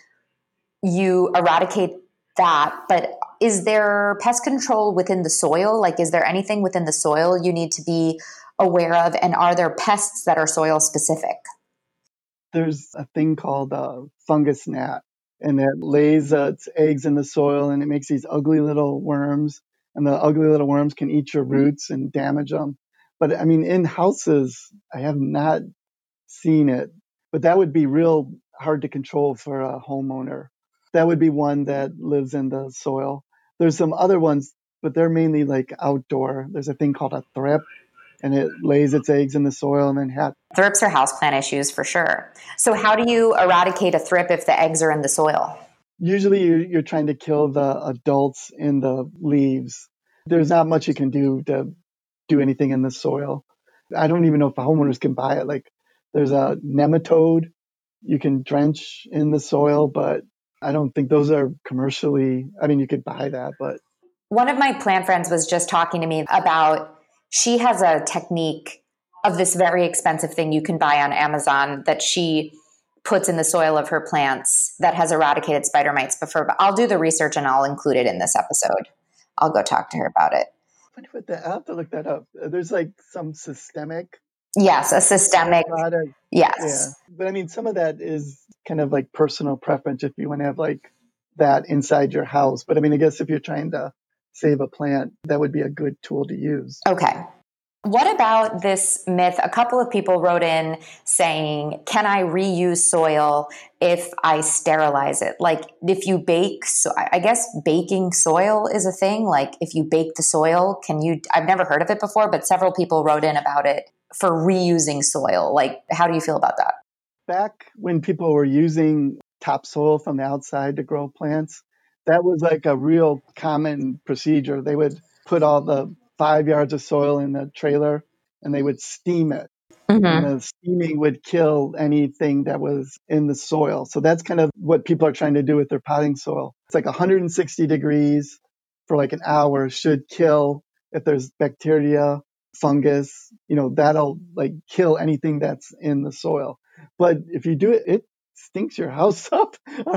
[SPEAKER 4] you eradicate that, but is there pest control within the soil? Like, is there anything within the soil you need to be aware of? And are there pests that are soil specific?
[SPEAKER 3] There's a thing called uh, fungus gnat, and it lays uh, its eggs in the soil, and it makes these ugly little worms, and the ugly little worms can eat your roots and damage them. But I mean, in houses, I have not seen it, but that would be real hard to control for a homeowner. That would be one that lives in the soil. There's some other ones, but they're mainly like outdoor. There's a thing called a thrip, and it lays its eggs in the soil and then ha-
[SPEAKER 4] Thrips are houseplant issues for sure. So how do you eradicate a thrip if the eggs are in the soil?
[SPEAKER 3] Usually you're, you're trying to kill the adults in the leaves. There's not much you can do to do anything in the soil. I don't even know if homeowners can buy it. Like, there's a nematode you can drench in the soil, but I don't think those are commercially, I mean, you could buy that, but.
[SPEAKER 4] One of my plant friends was just talking to me about, she has a technique of this very expensive thing you can buy on Amazon that she puts in the soil of her plants that has eradicated spider mites before. But I'll do the research and I'll include it in this episode. I'll go talk to her about it.
[SPEAKER 3] I have to look that up. There's like some systemic.
[SPEAKER 4] Yes, a systemic.
[SPEAKER 3] Product.
[SPEAKER 4] Yes.
[SPEAKER 3] Yeah. But I mean, some of that is kind of like personal preference if you want to have like that inside your house. But I mean, I guess if you're trying to save a plant, that would be a good tool to use.
[SPEAKER 4] Okay. What about this myth? A couple of people wrote in saying, can I reuse soil if I sterilize it? Like, if you bake, so I guess baking soil is a thing. Like, if you bake the soil, can you, I've never heard of it before, but several people wrote in about it for reusing soil. Like, how do you feel about that?
[SPEAKER 3] Back when people were using topsoil from the outside to grow plants, that was like a real common procedure. They would put all the five yards of soil in the trailer and they would steam it. Mm-hmm. And the steaming would kill anything that was in the soil. So that's kind of what people are trying to do with their potting soil. It's like one hundred sixty degrees for like an hour should kill if there's bacteria, fungus, you know, that'll like kill anything that's in the soil. But if you do it, it stinks your house up.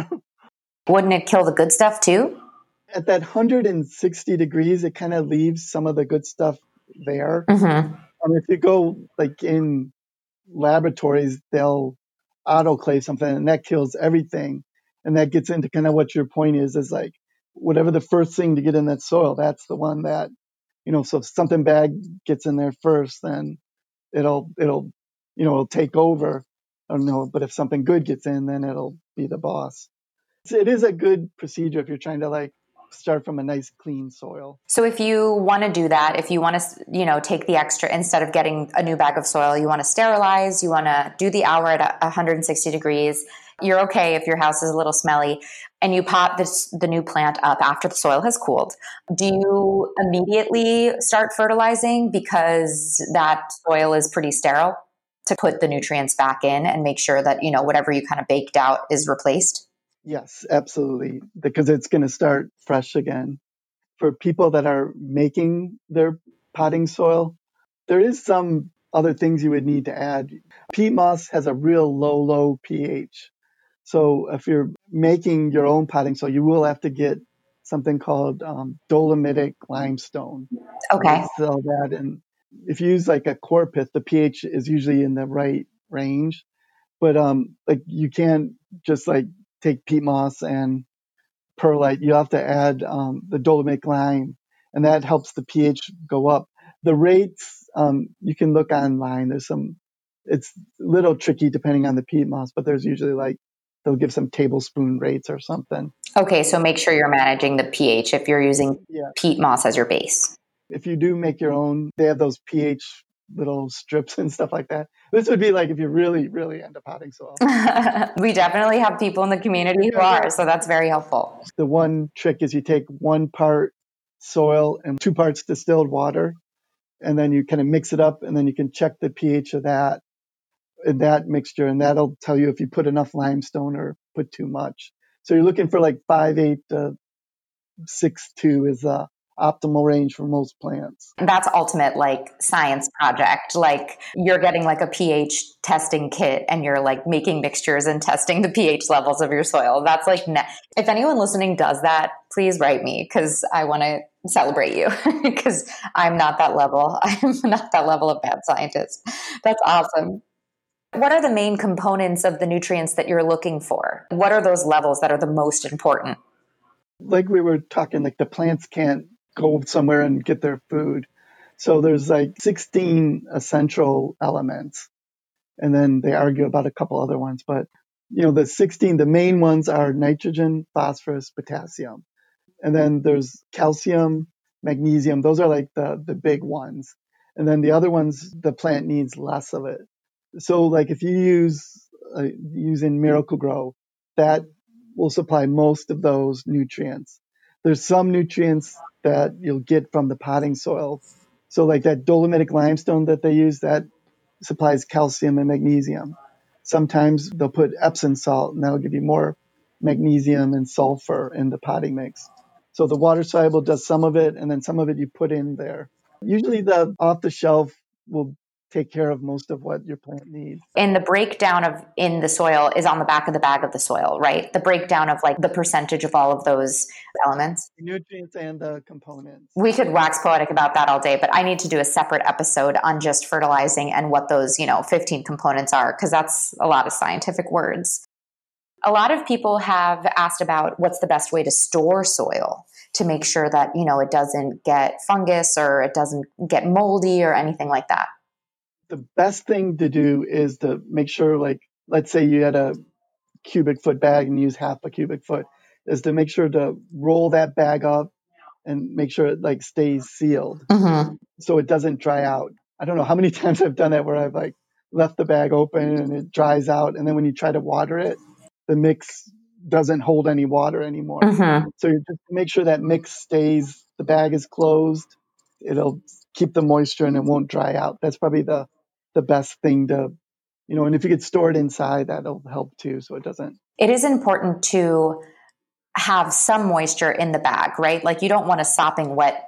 [SPEAKER 4] Wouldn't it kill the good stuff too?
[SPEAKER 3] At that one hundred sixty degrees, it kind of leaves some of the good stuff there.
[SPEAKER 4] Mm-hmm.
[SPEAKER 3] Um, if you go like in laboratories, they'll autoclave something and that kills everything. And that gets into kind of what your point is, is like whatever the first thing to get in that soil, that's the one that, you know, so if something bad gets in there first, then it'll, it'll, you know, it'll take over. I don't know, but if something good gets in, then it'll be the boss. So it is a good procedure if you're trying to like start from a nice clean soil.
[SPEAKER 4] So if you want to do that, if you want to, you know, take the extra, instead of getting a new bag of soil, you want to sterilize, you want to do the hour at one hundred sixty degrees, you're okay if your house is a little smelly, and you pot this, the new plant up after the soil has cooled. Do you immediately start fertilizing because that soil is pretty sterile to put the nutrients back in and make sure that, you know, whatever you kind of baked out is replaced?
[SPEAKER 3] Yes, absolutely. Because it's going to start fresh again. For people that are making their potting soil, there is some other things you would need to add. Peat moss has a real low, low pH. So if you're making your own potting soil, you will have to get something called um, dolomitic limestone.
[SPEAKER 4] Okay.
[SPEAKER 3] Sell that. And if you use like a core pit, the pH is usually in the right range. But um, like you can't just like take peat moss and perlite. You have to add um, the dolomitic lime, and that helps the pH go up. The rates, um, you can look online. There's some, it's a little tricky depending on the peat moss, but there's usually like, they'll give some tablespoon rates or something.
[SPEAKER 4] Okay, so make sure you're managing the pH if you're using
[SPEAKER 3] Yeah.
[SPEAKER 4] peat moss as your base.
[SPEAKER 3] If you do make your own, they have those pH little strips and stuff like that. This would be like if you really, really end up potting soil.
[SPEAKER 4] We definitely have people in the community who are, so that's very helpful.
[SPEAKER 3] The one trick is you take one part soil and two parts distilled water, and then you kind of mix it up, and then you can check the pH of that, in that mixture, and that'll tell you if you put enough limestone or put too much. So you're looking for like five eight to six two is the optimal range for most plants.
[SPEAKER 4] That's ultimate like science project. Like you're getting like a pH testing kit and you're like making mixtures and testing the pH levels of your soil. That's like, ne- if anyone listening does that, please write me because I want to celebrate you because I'm not that level. I'm not that level of bad scientist. That's awesome. What are the main components of the nutrients that you're looking for? What are those levels that are the most important?
[SPEAKER 3] Like we were talking, like the plants can't go somewhere and get their food. So there's like sixteen essential elements. And then they argue about a couple other ones. But, you know, the sixteen, the main ones are nitrogen, phosphorus, potassium. And then there's calcium, magnesium. Those are like the, the big ones. And then the other ones, the plant needs less of it. So like if you use, uh, using Miracle-Gro, that will supply most of those nutrients. There's some nutrients that you'll get from the potting soil. So like that dolomitic limestone that they use, that supplies calcium and magnesium. Sometimes they'll put Epsom salt, and that'll give you more magnesium and sulfur in the potting mix. So the water soluble does some of it, and then some of it you put in there. Usually the off the shelf will take care of most of what your plant needs.
[SPEAKER 4] And the breakdown of in the soil is on the back of the bag of the soil, right? The breakdown of like the percentage of all of those elements.
[SPEAKER 3] The nutrients and the components.
[SPEAKER 4] We could wax poetic about that all day, but I need to do a separate episode on just fertilizing and what those, you know, fifteen components are, because that's a lot of scientific words. A lot of people have asked about what's the best way to store soil to make sure that, you know, it doesn't get fungus or it doesn't get moldy or anything like that.
[SPEAKER 3] The best thing to do is to make sure, like, let's say you had a cubic foot bag and use half a cubic foot, is to make sure to roll that bag up and make sure it like stays sealed
[SPEAKER 4] Mm-hmm.
[SPEAKER 3] so it doesn't dry out. I don't know how many times I've done that where I've like left the bag open and it dries out, and then when you try to water it, the mix doesn't hold any water anymore.
[SPEAKER 4] Mm-hmm.
[SPEAKER 3] So you just make sure that mix stays, the bag is closed, it'll keep the moisture and it won't dry out. That's probably the the best thing to, you know, and if you could store it inside, that'll help too, so it doesn't.
[SPEAKER 4] It is important to have some moisture in the bag, right? Like you don't want a sopping wet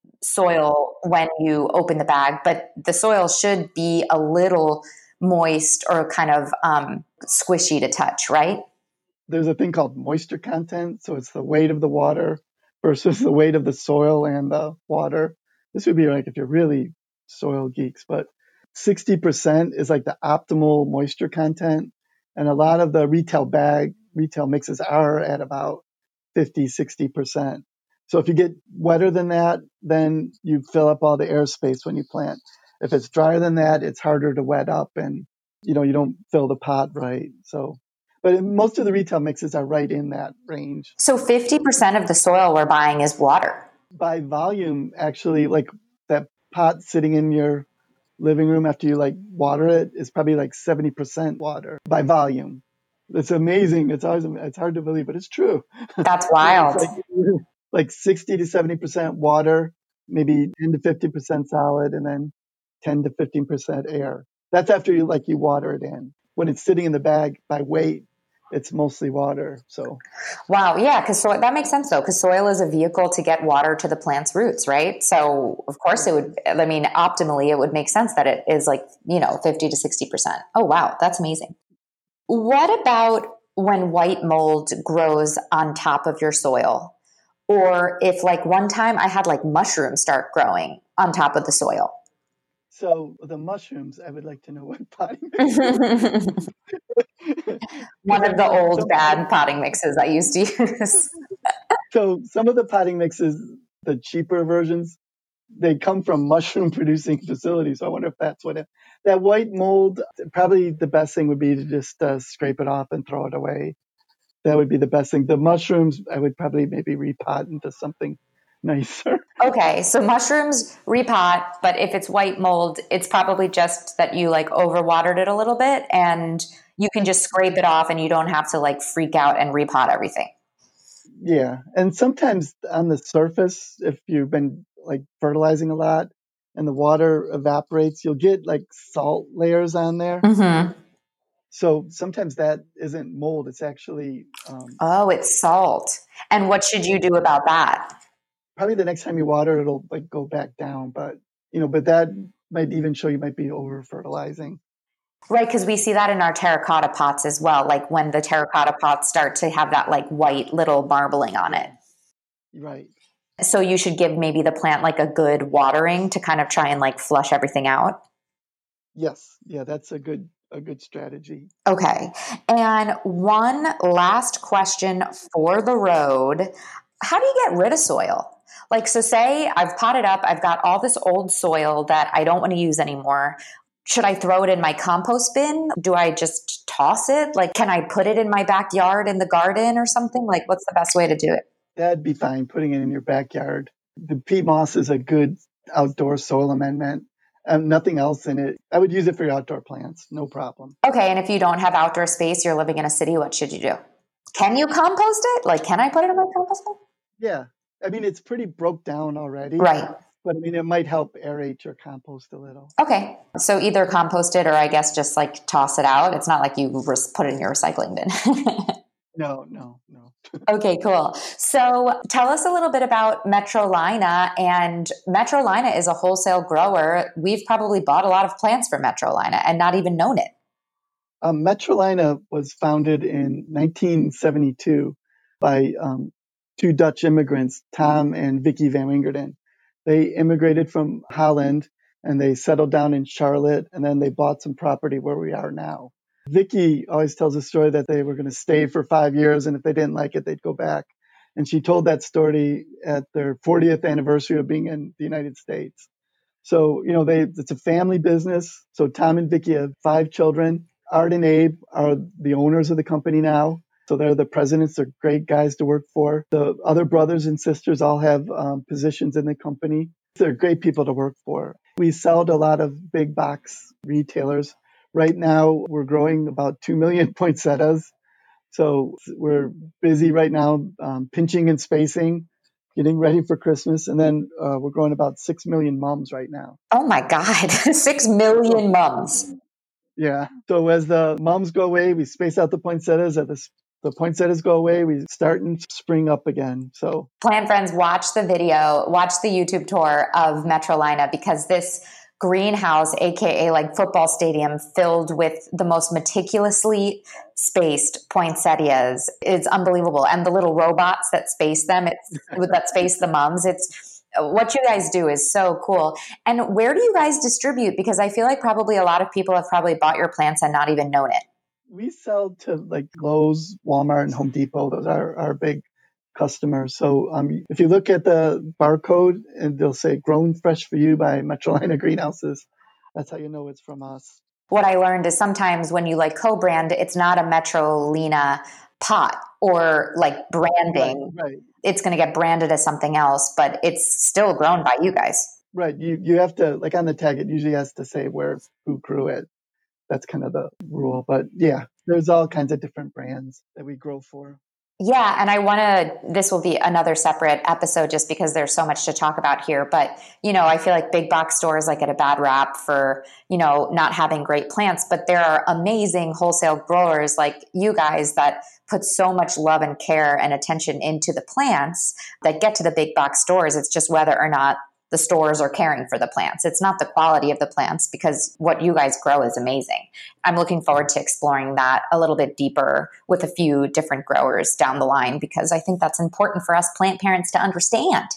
[SPEAKER 4] soil when you open the bag, but the soil should be a little moist or kind of um, squishy to touch, right?
[SPEAKER 3] There's a thing called moisture content, so it's the weight of the water versus the weight of the soil and the water. This would be like if you're really soil geeks, but sixty percent is like the optimal moisture content. And a lot of the retail bag, retail mixes are at about fifty, sixty percent. So if you get wetter than that, then you fill up all the airspace when you plant. If it's drier than that, it's harder to wet up and, you know, you don't fill the pot right. So, but most of the retail mixes are right in that range.
[SPEAKER 4] So fifty percent of the soil we're buying is water.
[SPEAKER 3] By volume, actually, like that pot sitting in your living room after you like water it is probably like seventy percent water by volume. It's amazing. It's always, it's hard to believe, but it's true.
[SPEAKER 4] That's wild.
[SPEAKER 3] It's like, like sixty to seventy percent water, maybe ten to fifty percent solid, and then ten to fifteen percent air. That's after you like you water it in. When it's sitting in the bag by weight, it's mostly water. So,
[SPEAKER 4] wow, yeah, because so that makes sense though, because soil is a vehicle to get water to the plant's roots, right? So, of course, it would. I mean, optimally, it would make sense that it is like you know fifty to sixty percent. Oh, wow, that's amazing. What about when white mold grows on top of your soil, or if like one time I had like mushrooms start growing on top of the soil?
[SPEAKER 3] So the mushrooms, I would like to know what potting.
[SPEAKER 4] One of the old bad potting mixes I used to use.
[SPEAKER 3] So some of the potting mixes, the cheaper versions, they come from mushroom producing facilities. So I wonder if that's what it, that white mold, probably the best thing would be to just uh, scrape it off and throw it away. That would be the best thing. The mushrooms, I would probably maybe repot into something nicer.
[SPEAKER 4] Okay, so mushrooms repot, but if it's white mold, it's probably just that you like overwatered it a little bit and you can just scrape it off and you don't have to like freak out and repot everything.
[SPEAKER 3] Yeah. And sometimes on the surface, if you've been like fertilizing a lot and the water evaporates, you'll get like salt layers on there.
[SPEAKER 4] Mm-hmm.
[SPEAKER 3] So sometimes that isn't mold. It's actually um,
[SPEAKER 4] Oh, it's salt. And what should you do about that?
[SPEAKER 3] probably the next time you water, it'll like go back down. But, you know, but that might even show you might be over fertilizing.
[SPEAKER 4] Right, because we see that in our terracotta pots as well. Like when the terracotta pots start to have that like white little marbling on it.
[SPEAKER 3] Right.
[SPEAKER 4] So you should give maybe the plant like a good watering to kind of try and like flush everything out.
[SPEAKER 3] Yes. Yeah, that's a good a good strategy.
[SPEAKER 4] Okay. And one last question for the road. How do you get rid of soil? Like, so say I've potted up, I've got all this old soil that I don't want to use anymore. Should I throw it in my compost bin? Do I just toss it? Like, can I put it in my backyard in the garden or something? Like, what's the best way to do it?
[SPEAKER 3] That'd be fine, putting it in your backyard. The peat moss is a good outdoor soil amendment. Um, nothing else in it. I would use it for your outdoor plants, no problem.
[SPEAKER 4] Okay, and if you don't have outdoor space, you're living in a city, what should you do? Can you compost it? Like, can I put it in my compost bin?
[SPEAKER 3] Yeah. I mean, it's pretty broke down already.
[SPEAKER 4] Right.
[SPEAKER 3] But I mean, it might help aerate your compost a little.
[SPEAKER 4] Okay. So either compost it or I guess just like toss it out. It's not like you res- put it in your recycling bin.
[SPEAKER 3] No, no, no.
[SPEAKER 4] Okay, cool. So tell us a little bit about Metrolina. And Metrolina is a wholesale grower. We've probably bought a lot of plants from Metrolina and not even known it.
[SPEAKER 3] Um, Metrolina was founded in nineteen seventy-two by um, two Dutch immigrants, Tom and Vicky Van Wingerden. They immigrated from Holland and they settled down in Charlotte, and then they bought some property where we are now. Vicky always tells a story that they were going to stay for five years, and if they didn't like it, they'd go back. And she told that story at their fortieth anniversary of being in the United States. So, you know, they it's a family business. So Tom and Vicky have five children. Art and Abe are the owners of the company now. So they're the presidents. They're great guys to work for. The other brothers and sisters all have um, positions in the company. They're great people to work for. We sell to a lot of big box retailers. Right now, we're growing about two million poinsettias. So we're busy right now um, pinching and spacing, getting ready for Christmas. And then uh, we're growing about six million mums right now.
[SPEAKER 4] Oh my God, six million mums.
[SPEAKER 3] Yeah. So as the mums go away, we space out the poinsettias. As the, the poinsettias go away, we start and spring up again. So
[SPEAKER 4] Plant friends, watch the video, watch the YouTube tour of Metrolina, because this greenhouse, aka like football stadium, filled with the most meticulously spaced poinsettias, is unbelievable. And the little robots that space them, it's that space the mums, it's what you guys do is so cool. And where do you guys distribute? Because I feel like probably a lot of people have probably bought your plants and not even known it.
[SPEAKER 3] We sell to like Lowe's, Walmart, and Home Depot. Those are our big customers. So um, if you look at the barcode, and they'll say "Grown Fresh for You" by Metrolina Greenhouses. That's how you know it's from us.
[SPEAKER 4] What I learned is sometimes when you like co-brand, it's not a Metrolina pot or like branding.
[SPEAKER 3] Right, right.
[SPEAKER 4] It's going to get branded as something else, but it's still grown by you guys.
[SPEAKER 3] Right. You you have to, like on the tag, it usually has to say where, who grew it. That's kind of the rule. But yeah, there's all kinds of different brands that we grow for.
[SPEAKER 4] Yeah. And I want to, this will be another separate episode just because there's so much to talk about here. But, you know, I feel like big box stores like get a bad rap for, you know, not having great plants, but there are amazing wholesale growers like you guys that put so much love and care and attention into the plants that get to the big box stores. It's just whether or not the stores are caring for the plants. It's not the quality of the plants, because what you guys grow is amazing. I'm looking forward to exploring that a little bit deeper with a few different growers down the line, because I think that's important for us plant parents to understand.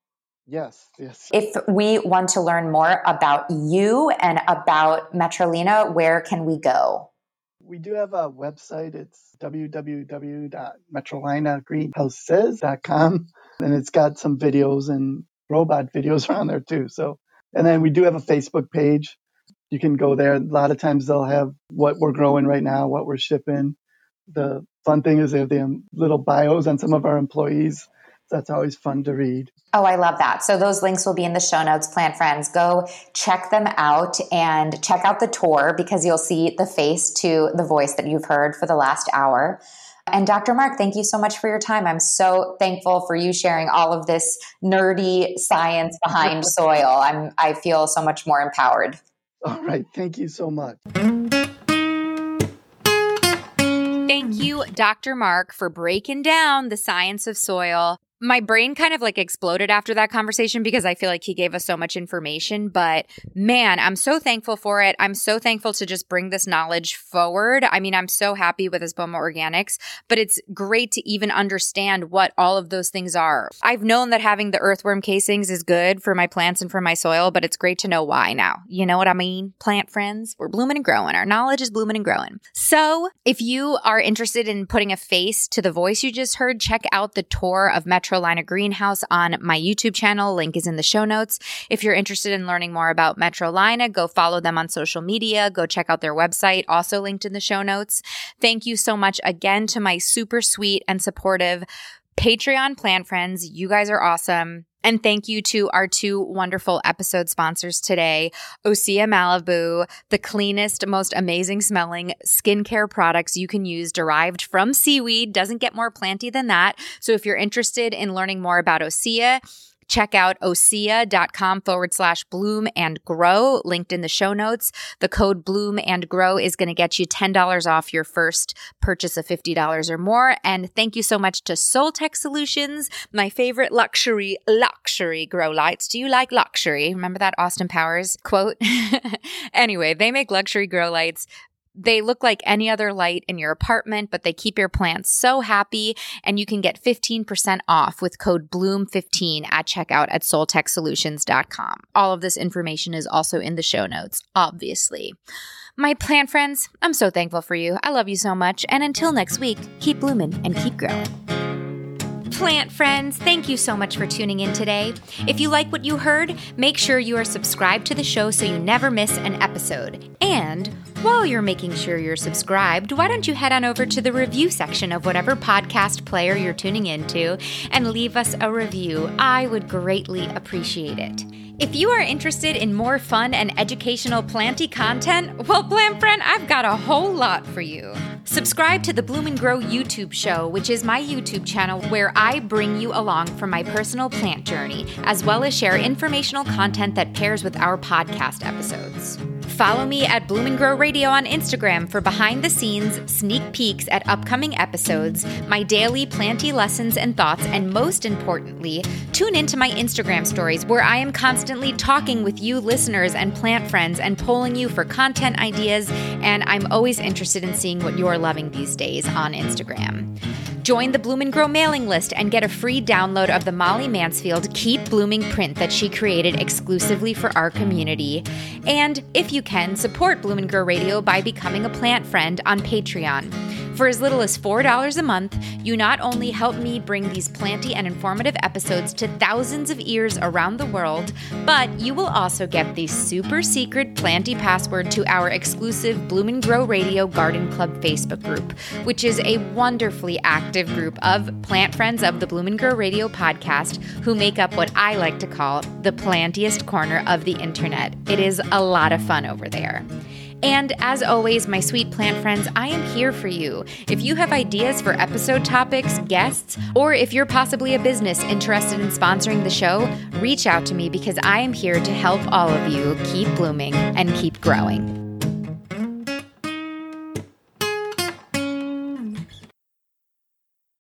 [SPEAKER 3] Yes, yes.
[SPEAKER 4] If we want to learn more about you and about Metrolina, where can we go?
[SPEAKER 3] We do have a website. It's w w w dot metrolina greenhouses dot com, and it's got some videos and robot videos are on there too. So, and then we do have a Facebook page. You can go there. A lot of times they'll have what we're growing right now, what we're shipping. The fun thing is they have the little bios on some of our employees. That's always fun to read.
[SPEAKER 4] Oh, I love that. So those links will be in the show notes, Plant Friends. Go check them out and check out the tour because you'll see the face to the voice that you've heard for the last hour. And Doctor Mark, thank you so much for your time. I'm so thankful for you sharing all of this nerdy science behind soil. I'm, I feel so much more empowered.
[SPEAKER 3] All right. Thank you so much.
[SPEAKER 2] Thank you, Doctor Mark, for breaking down the science of soil. My brain kind of like exploded after that conversation because I feel like he gave us so much information. But man, I'm so thankful for it. I'm so thankful to just bring this knowledge forward. I mean, I'm so happy with Espoma Organics, but it's great to even understand what all of those things are. I've known that having the earthworm casings is good for my plants and for my soil, but it's great to know why now. You know what I mean? Plant friends, we're blooming and growing. Our knowledge is blooming and growing. So if you are interested in putting a face to the voice you just heard, check out the tour of Metro Metrolina Greenhouse on my YouTube channel. Link is in the show notes. If you're interested in learning more about Metrolina, go follow them on social media. Go check out their website, also linked in the show notes. Thank you so much again to my super sweet and supportive Patreon plant friends. You guys are awesome. And thank you to our two wonderful episode sponsors today, Osea Malibu, the cleanest, most amazing smelling skincare products you can use derived from seaweed. Doesn't get more planty than that. So if you're interested in learning more about Osea, check out osea.com forward slash bloom and grow, linked in the show notes. The code bloom and grow is going to get you ten dollars off your first purchase of fifty dollars or more. And thank you so much to Soltech Solutions, my favorite luxury, luxury grow lights. Do you like luxury? Remember that Austin Powers quote? Anyway, they make luxury grow lights. They look like any other light in your apartment, but they keep your plants so happy, and you can get fifteen percent off with code bloom fifteen at checkout at soltech solutions dot com. All of this information is also in the show notes, obviously. My plant friends, I'm so thankful for you. I love you so much, and until next week, keep blooming and keep growing. Plant friends, thank you so much for tuning in today. If you like what you heard, make sure you are subscribed to the show so you never miss an episode. And while you're making sure you're subscribed, why don't you head on over to the review section of whatever podcast player you're tuning into and leave us a review. I would greatly appreciate it. If you are interested in more fun and educational planty content, well, plant friend, I've got a whole lot for you. Subscribe to the Bloom and Grow YouTube show, which is my YouTube channel where I bring you along for my personal plant journey, as well as share informational content that pairs with our podcast episodes. Follow me at Bloom and Grow Radio on Instagram for behind-the-scenes sneak peeks at upcoming episodes, my daily planty lessons and thoughts, and most importantly, tune into my Instagram stories where I am constantly talking with you listeners and plant friends and polling you for content ideas, and I'm always interested in seeing what you're loving these days on Instagram. Join the Bloom and Grow mailing list and get a free download of the Molly Mansfield Keep Blooming print that she created exclusively for our community. And if you can, support Bloom and Grow Radio by becoming a plant friend on Patreon. For as little as four dollars a month, you not only help me bring these planty and informative episodes to thousands of ears around the world, but you will also get the super secret planty password to our exclusive Bloom and Grow Radio Garden Club Facebook group, which is a wonderfully active group of plant friends of the Bloom and Grow Radio podcast who make up what I like to call the plantiest corner of the internet. It is a lot of fun over there. And as always, my sweet plant friends, I am here for you. If you have ideas for episode topics, guests, or if you're possibly a business interested in sponsoring the show, reach out to me because I am here to help all of you keep blooming and keep growing.